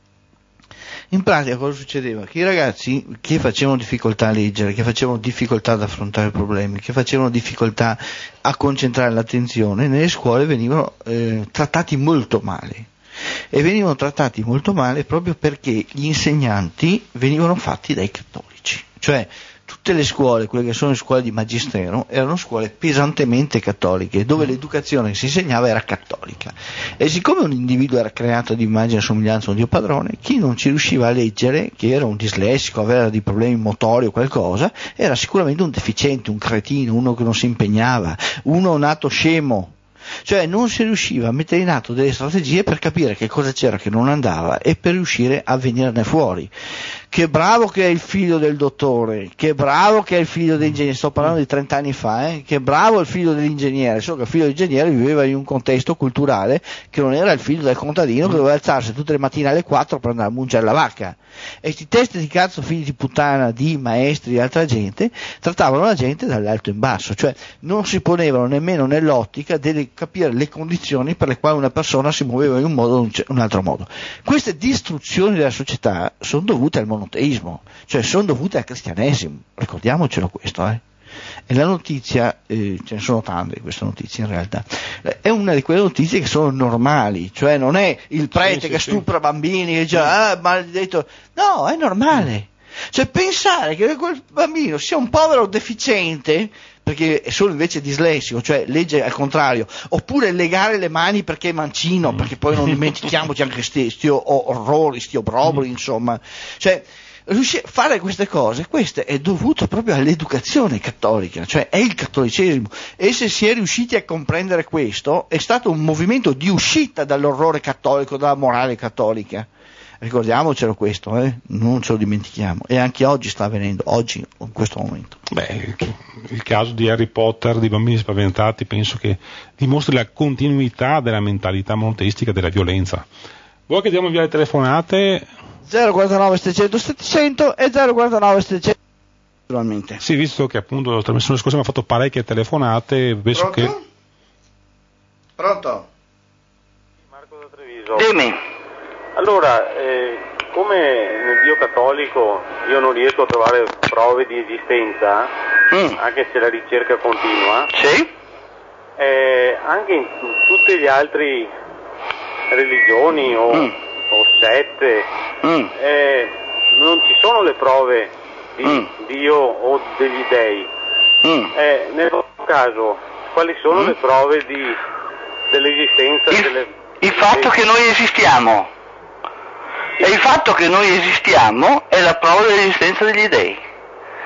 In pratica cosa succedeva? Che i ragazzi che facevano difficoltà a leggere, che facevano difficoltà ad affrontare i problemi, che facevano difficoltà a concentrare l'attenzione, nelle scuole venivano eh, trattati molto male. E venivano trattati molto male proprio perché gli insegnanti venivano fatti dai cattolici. Cioè tutte le scuole, quelle che sono le scuole di magistero, erano scuole pesantemente cattoliche, dove l'educazione che si insegnava era cattolica. E siccome un individuo era creato di immagine e somiglianza a un dio padrone, chi non ci riusciva a leggere, che era un dislessico, aveva dei problemi motori o qualcosa, era sicuramente un deficiente, un cretino, uno che non si impegnava, uno nato scemo. Cioè non si riusciva a mettere in atto delle strategie per capire che cosa c'era che non andava e per riuscire a venirne fuori. Che bravo che è il figlio del dottore, che bravo che è il figlio dell'ingegnere, sto parlando di trenta anni fa, eh? Che bravo il figlio dell'ingegnere, solo che il figlio dell'ingegnere viveva in un contesto culturale che non era il figlio del contadino che doveva alzarsi tutte le mattine alle quattro per andare a mungere la vacca. E sti testi di cazzo figli di puttana di maestri e altra gente trattavano la gente dall'alto in basso, cioè non si ponevano nemmeno nell'ottica di capire le condizioni per le quali una persona si muoveva in un modo o in un altro modo. Queste distruzioni della società sono dovute al monoteismo, cioè sono dovute al cristianesimo, ricordiamocelo questo, eh. E la notizia, eh, ce ne sono tante queste notizie in realtà, è una di quelle notizie che sono normali, cioè non è il prete sì, che sì, stupra sì. bambini e dice ah maledetto, no, è normale. Cioè pensare che quel bambino sia un povero deficiente perché è solo invece dislessico, cioè legge al contrario, oppure legare le mani perché è mancino, mm. perché poi non dimentichiamoci anche questi orrori, sti obrobri, mm. insomma, cioè riuscire a fare queste cose, questo è dovuto proprio all'educazione cattolica, cioè è il cattolicesimo, e se si è riusciti a comprendere questo è stato un movimento di uscita dall'orrore cattolico, dalla morale cattolica. Ricordiamocelo questo, eh? Non ce lo dimentichiamo, e anche oggi sta avvenendo, oggi in questo momento. Beh, il caso di Harry Potter, di bambini spaventati, penso che dimostri la continuità della mentalità monoteistica della violenza. Vuoi che diamo via le telefonate? zero quarantanove settecento settecento e zero quarantanove settecento naturalmente. Sì, visto che appunto la trasmissione scorsa mi ha fatto parecchie telefonate, penso Pronto? che... Pronto? Marco da Treviso. Dimmi. Allora, eh, come nel Dio cattolico io non riesco a trovare prove di esistenza, mm. anche se la ricerca continua, sì? eh, anche in tutte le altre religioni o, mm. o sette mm. eh, non ci sono le prove di mm. Dio o degli dei. Mm. Eh, nel vostro caso, quali sono mm. le prove di, dell'esistenza? Il, delle, il fatto che noi esistiamo. E il fatto che noi esistiamo è la prova dell'esistenza degli dei, che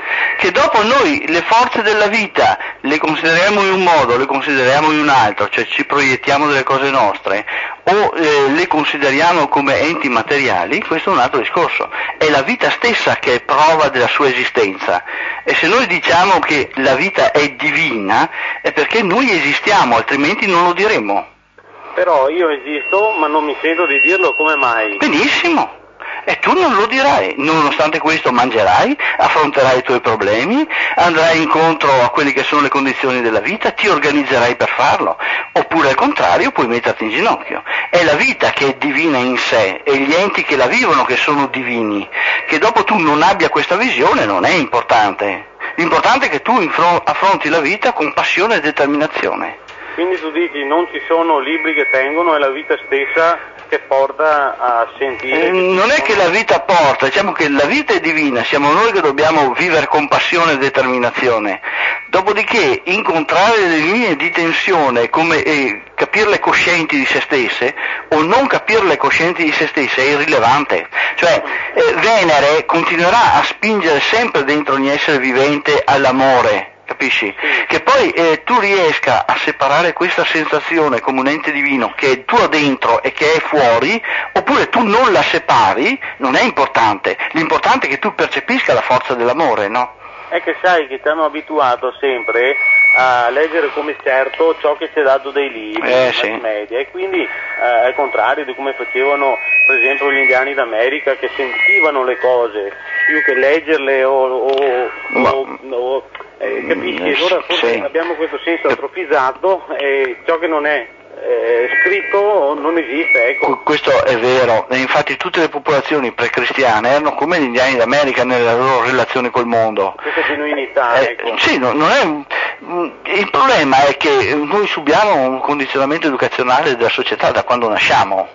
che dopo noi le forze della vita le consideriamo in un modo, le consideriamo in un altro, cioè ci proiettiamo delle cose nostre, o eh, le consideriamo come enti materiali, questo è un altro discorso. È la vita stessa che è prova della sua esistenza, e se noi diciamo che la vita è divina è perché noi esistiamo, altrimenti non lo diremmo. Però io esisto, ma non mi sento di dirlo, come mai? Benissimo. E tu non lo dirai, nonostante questo mangerai, affronterai i tuoi problemi, andrai incontro a quelle che sono le condizioni della vita, ti organizzerai per farlo, oppure al contrario puoi metterti in ginocchio. È la vita che è divina in sé, e gli enti che la vivono che sono divini. Che dopo tu non abbia questa visione non è importante, l'importante è che tu affronti la vita con passione e determinazione. Quindi tu dici non ci sono libri che tengono, è la vita stessa che porta a sentire... Eh, non è che la vita porta, diciamo che la vita è divina, siamo noi che dobbiamo vivere con passione e determinazione. Dopodiché incontrare le linee di tensione, come eh, capirle coscienti di se stesse o non capirle coscienti di se stesse è irrilevante. Cioè eh, Venere continuerà a spingere sempre dentro ogni essere vivente all'amore. Capisci? Che poi eh, tu riesca a separare questa sensazione come un ente divino che è tuo dentro e che è fuori, oppure tu non la separi, non è importante. L'importante è che tu percepisca la forza dell'amore, no? È che sai che ti hanno abituato sempre a leggere come certo ciò che ci è dato dai libri, eh, mass sì. media, e quindi eh, al contrario di come facevano per esempio gli indiani d'America, che sentivano le cose più che leggerle o, o, Ma... o, o eh, capisci? Allora forse sì. abbiamo questo senso atropizzato e ciò che non è eh, scritto non esiste, ecco. Questo è vero, e infatti tutte le popolazioni pre-cristiane erano come gli indiani d'America nelle loro relazioni col mondo. Questa genuinità, eh, ecco. Sì, no, non è... il problema è che noi subiamo un condizionamento educazionale della società da quando nasciamo.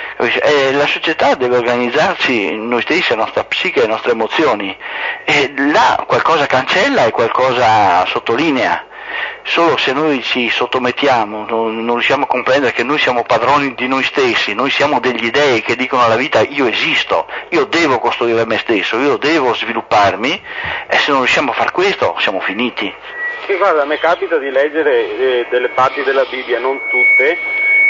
E la società deve organizzarsi noi stessi, la nostra psiche, le nostre emozioni, e là qualcosa cancella e qualcosa sottolinea. Solo se noi ci sottomettiamo, non, non riusciamo a comprendere che noi siamo padroni di noi stessi, noi siamo degli dei che dicono alla vita io esisto, io devo costruire me stesso, io devo svilupparmi, e se non riusciamo a far questo siamo finiti. Sì, guarda, a me capita di leggere eh, delle parti della Bibbia, non tutte,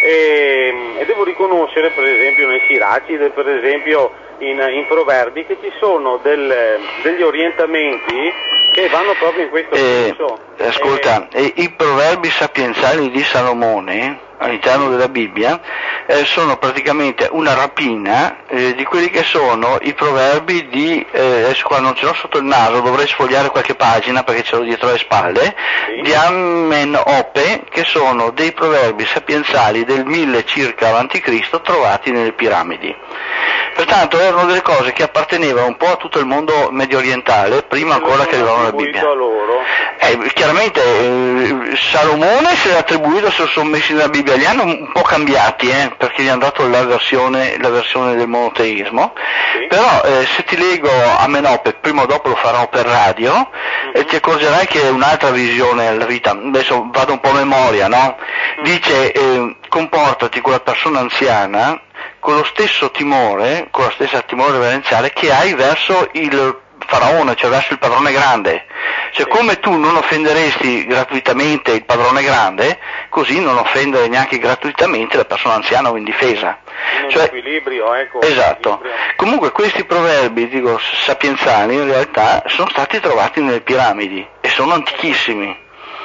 e, e devo riconoscere per esempio nei Siraci, per esempio in, in Proverbi, che ci sono del, degli orientamenti che vanno proprio in questo eh, senso. Ascolta, eh, i proverbi sapienziali di Salomone all'interno della Bibbia eh, sono praticamente una rapina eh, di quelli che sono i proverbi di, eh, adesso qua non ce l'ho sotto il naso, dovrei sfogliare qualche pagina perché ce l'ho dietro le spalle, sì. Di Amenope, che sono dei proverbi sapienziali del mille circa avanti Cristo trovati nelle piramidi. Pertanto erano delle cose che appartenevano un po' a tutto il mondo medio orientale prima ancora che arrivavano alla Bibbia. Loro. Eh, chiaramente eh, Salomone se l'ha attribuito, se lo sono messi nella Bibbia, li hanno un po' cambiati eh, perché gli hanno dato la versione, la versione del monoteismo, sì. Però eh, se ti leggo Amenope, prima o dopo lo farò per radio, mm-hmm. e ti accorgerai che è un'altra visione alla vita. Adesso vado un po' a memoria, no? Mm-hmm. Dice eh, comportati con la persona anziana con lo stesso timore, con la stessa timore reverenziale che hai verso il faraone, cioè verso il padrone grande. Cioè sì. Come tu non offenderesti gratuitamente il padrone grande, così non offendere neanche gratuitamente la persona anziana o indifesa. In cioè, equilibrio, ecco. Esatto. Equilibrio. Comunque questi proverbi, dico, sapienziali in realtà sono stati trovati nelle piramidi e sono antichissimi.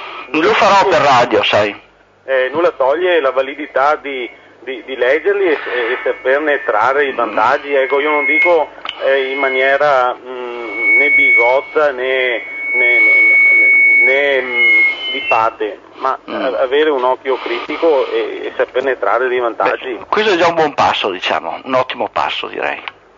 Lo farò per radio, sai. Eh, nulla toglie la validità di Di, di leggerli e, e saperne trarre i vantaggi. Ecco, io non dico eh, in maniera mh, né bigotta né, né, né, né mh, di parte, ma mm. a, avere un occhio critico e, e saperne trarre dei vantaggi. Beh, questo è già un buon passo, diciamo, un ottimo passo direi.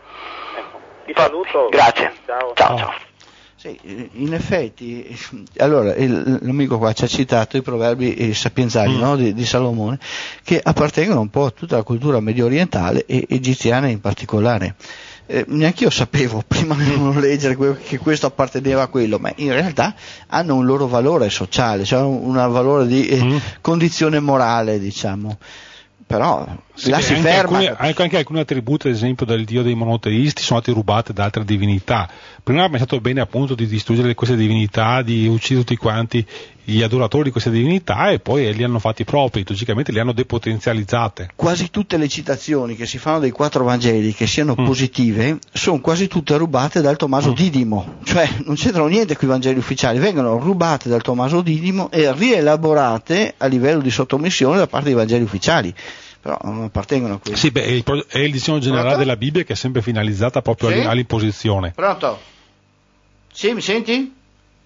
Ecco, ti saluto. Grazie. Ciao. Ciao, ciao. Sì, in effetti, allora il, l'amico qua ci ha citato i proverbi sapienziali, mm. no, di, di Salomone, che appartengono un po' a tutta la cultura medio orientale e egiziana in particolare. Eh, neanche io sapevo prima di non leggere que- che questo apparteneva a quello, ma in realtà hanno un loro valore sociale, cioè un, un valore di eh, mm. condizione morale, diciamo. Però Sì, là si anche ferma. Alcune, anche, anche alcuni attributi, ad esempio, del dio dei monoteisti sono stati rubati da altre divinità. Prima ha pensato bene appunto di distruggere queste divinità, di uccidere tutti quanti gli adoratori di queste divinità e poi li hanno fatti propri, logicamente li hanno depotenzializzate. Quasi tutte le citazioni che si fanno dei quattro Vangeli che siano mm. positive sono quasi tutte rubate dal Tommaso mm. Didimo, cioè non c'entrano niente con i Vangeli ufficiali, vengono rubate dal Tommaso Didimo e rielaborate a livello di sottomissione da parte dei Vangeli ufficiali. Però non appartengono a questo. Sì, beh, è il, è il dizionario generale Pronto? della Bibbia che è sempre finalizzata proprio sì? all'imposizione. Pronto? Sì, mi senti?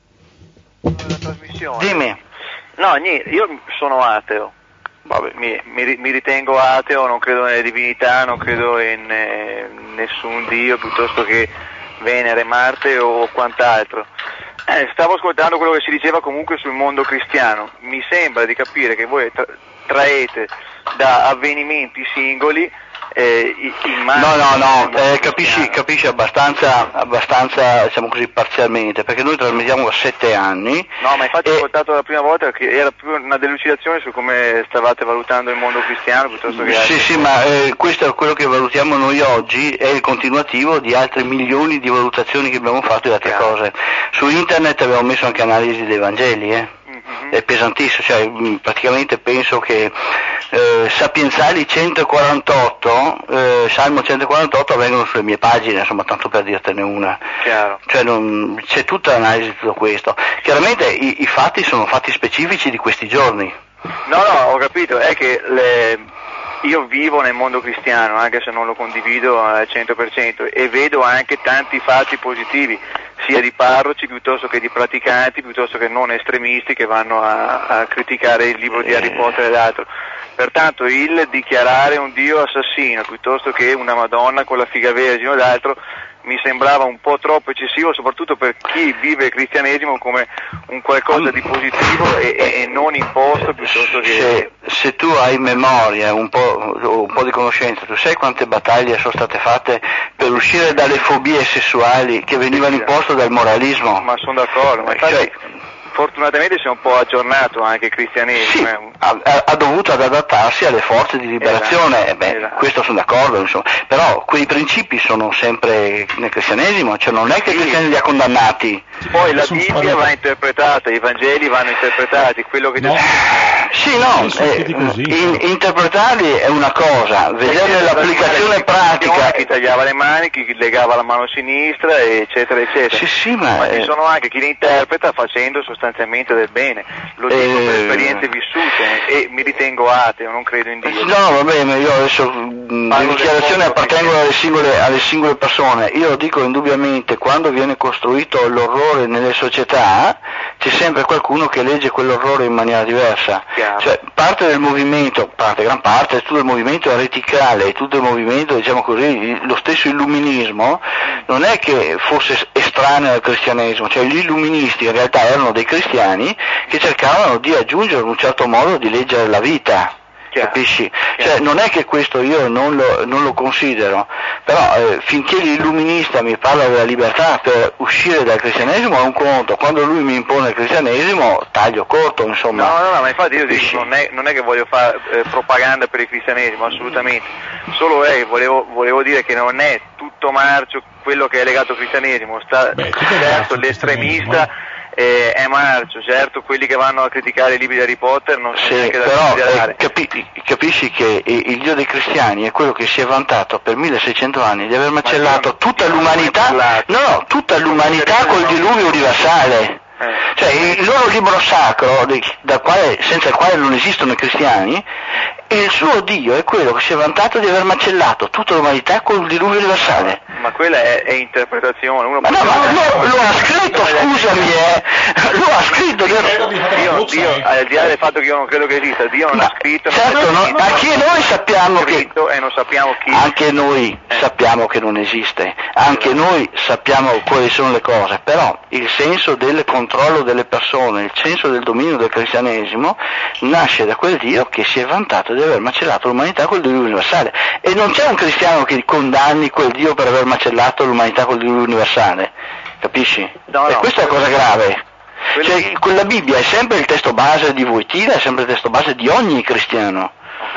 La trasmissione. Dimmi. No, niente, io sono ateo. Vabbè, mi, mi, mi ritengo ateo, non credo nelle divinità, non credo in eh, nessun dio piuttosto che Venere, Marte o quant'altro. Eh, stavo ascoltando quello che si diceva comunque sul mondo cristiano. Mi sembra di capire che voi tra- traete da avvenimenti singoli eh, no no no eh, capisci, capisci abbastanza abbastanza diciamo così parzialmente, perché noi trasmettiamo da sette anni. No, ma infatti e... ho ascoltato la prima volta che era più una delucidazione su come stavate valutando il mondo cristiano piuttosto che sì sì ma eh, questo è quello che valutiamo noi oggi, è il continuativo di altri milioni di valutazioni che abbiamo fatto di altre Chiaro. cose. Su internet abbiamo messo anche analisi dei Vangeli, eh è pesantissimo, cioè praticamente penso che eh, Sapienzali centoquarantotto, eh, Salmo centoquarantotto avvengono sulle mie pagine, insomma, tanto per dirtene una. Chiaro. Cioè non, c'è tutta l'analisi di tutto questo. Chiaramente i, i fatti sono fatti specifici di questi giorni. No, no, ho capito, è che le... io vivo nel mondo cristiano, anche se non lo condivido al cento per cento, e vedo anche tanti fatti positivi, sia di parroci piuttosto che di praticanti, piuttosto che non estremisti che vanno a, a criticare il libro di Harry Potter e l'altro. Pertanto il dichiarare un Dio assassino piuttosto che una Madonna con la figa vergine o l'altro mi sembrava un po' troppo eccessivo, soprattutto per chi vive il cristianesimo come un qualcosa di positivo e, e non imposto piuttosto che... Se, se tu hai memoria, un po', un po' di conoscenza, tu sai quante battaglie sono state fatte per uscire dalle fobie sessuali che venivano imposte dal moralismo? Ma sono d'accordo, ma infatti... Cioè, fortunatamente si è un po' aggiornato anche il cristianesimo. Sì, ha, ha dovuto ad adattarsi alle forze di liberazione, esatto, beh, esatto. Questo sono d'accordo, insomma. Però quei principi sono sempre nel cristianesimo, cioè non è che sì. Il cristianesimo li ha condannati. Poi la Bibbia va interpretata, i Vangeli vanno interpretati, quello che no. Sì, no, eh, in, interpretarli è una cosa, vedere l'applicazione pratica. Chi tagliava le mani, chi legava la mano sinistra, eccetera, eccetera. Sì, sì, ma ma eh, ci sono anche chi li interpreta facendo sostanzialmente del bene, lo dico eh, per esperienze vissute e mi ritengo ateo, non credo in Dio. No, va bene, io adesso le dichiarazioni appartengono alle singole, alle singole persone, io dico indubbiamente quando viene costruito l'orrore nelle società c'è sempre qualcuno che legge quell'orrore in maniera diversa. Chiaro. Cioè parte del movimento, parte, gran parte, tutto il movimento ereticale, tutto il movimento, diciamo così, lo stesso illuminismo, non è che fosse estraneo al cristianesimo, cioè gli illuministi in realtà erano dei cristiani che cercavano di aggiungere un certo modo di leggere la vita. Chiaro. Capisci? Cioè non è che questo io non lo, non lo considero, però eh, finché l'illuminista mi parla della libertà per uscire dal cristianesimo è un conto, quando lui mi impone il cristianesimo taglio corto, insomma. No, no, no, ma infatti io dico, non è, non è che voglio fare eh, propaganda per il cristianesimo, assolutamente, solo è che volevo, volevo dire che non è tutto marcio quello che è legato al cristianesimo, sta Beh, certo l'estremista Eh, è marcio, certo quelli che vanno a criticare i libri di Harry Potter non sono sì, neanche da però considerare. Eh, capi- capisci che il Dio dei cristiani è quello che si è vantato per milleseicento anni di aver macellato tutta l'umanità, no, no, tutta l'umanità col diluvio universale. Eh. Cioè il loro libro sacro, da quale, senza il quale non esistono i cristiani, il suo Dio è quello che si è vantato di aver macellato tutta l'umanità col diluvio universale. Ma quella è, è interpretazione. Uno ma no, ma lo, lo ha scritto, scusami, eh. Lo ha scritto. Dio, Dio, al di là del fatto che io non credo che esista, Dio non ma ha scritto. Certo, non no, scritto, anche noi sappiamo che e non sappiamo chi. Anche noi eh. sappiamo che non esiste, anche noi sappiamo quali sono le cose, però il senso del controllo delle persone, il senso del dominio del cristianesimo nasce da quel Dio che si è vantato di aver macellato l'umanità col diluvio universale, e non c'è un cristiano che condanni quel Dio per aver macellato l'umanità col diluvio universale, capisci? No, e no, questa è la cosa grave. Quello... Cioè, quella Bibbia è sempre il testo base di Wojtyla, è sempre il testo base di ogni cristiano. Ho capito.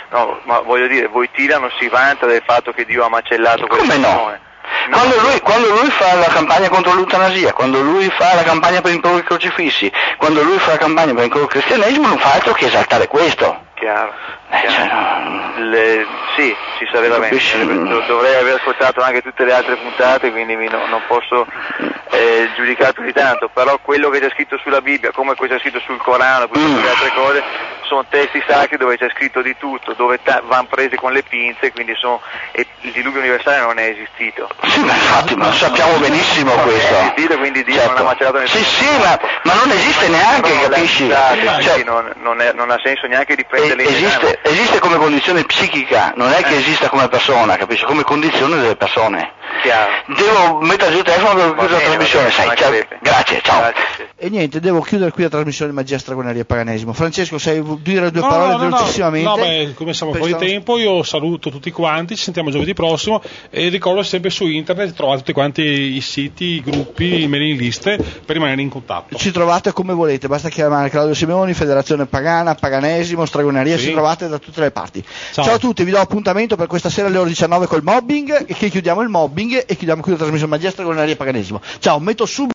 No, ma voglio dire, Wojtyla non si vanta del fatto che Dio ha macellato quelle persone. Come no? No. Quando, lui, quando lui fa la campagna contro l'eutanasia, quando lui fa la campagna per i crocifissi, quando lui fa la campagna per il cristianesimo, non fa altro che esaltare questo. Chiaro. Eh, cioè, no. Le, sì, ci sarebbe bene. Dovrei aver ascoltato anche tutte le altre puntate, quindi mi no, non posso eh, giudicare più di tanto, però quello che c'è scritto sulla Bibbia, come c'è scritto sul Corano, tutte mm. le altre cose, sono testi sacri dove c'è scritto di tutto, dove ta- vanno presi con le pinze, quindi sono, e il diluvio universale non è esistito. Sì, ma infatti, ma lo sappiamo benissimo non questo. È esistito, quindi Dio certo. non ha macellato nessuno. Sì, sì, ma, ma non esiste neanche, non capisci? Dato, cioè, non, non, è, non ha senso neanche di prendere esiste, esiste come condizione psichica, non è che esista come persona, capisci? Come condizione delle persone. Chiaro. Devo mettere giù il telefono per chiudere la trasmissione, sai, ciao. Grazie, ciao. Grazie. E niente, devo chiudere qui la trasmissione Magia, Stregoneria e Paganesimo. Francesco, sai dire due no, parole no, no, velocissimamente? No, beh, come siamo fuori Questo... tempo, io saluto tutti quanti, ci sentiamo giovedì prossimo e ricordo sempre su internet trovate tutti quanti i siti, i gruppi, i mailing list per rimanere in contatto. Ci trovate come volete, basta chiamare Claudio Simeoni, Federazione Pagana, Paganesimo, Stregoneria, sì. Ci trovate da tutte le parti. Ciao. Ciao a tutti, vi do appuntamento per questa sera alle ore diciannove col mobbing, e che chiudiamo il mobbing e chiudiamo qui la trasmissione Magia, Stregoneria e Paganesimo. Ciao, metto subito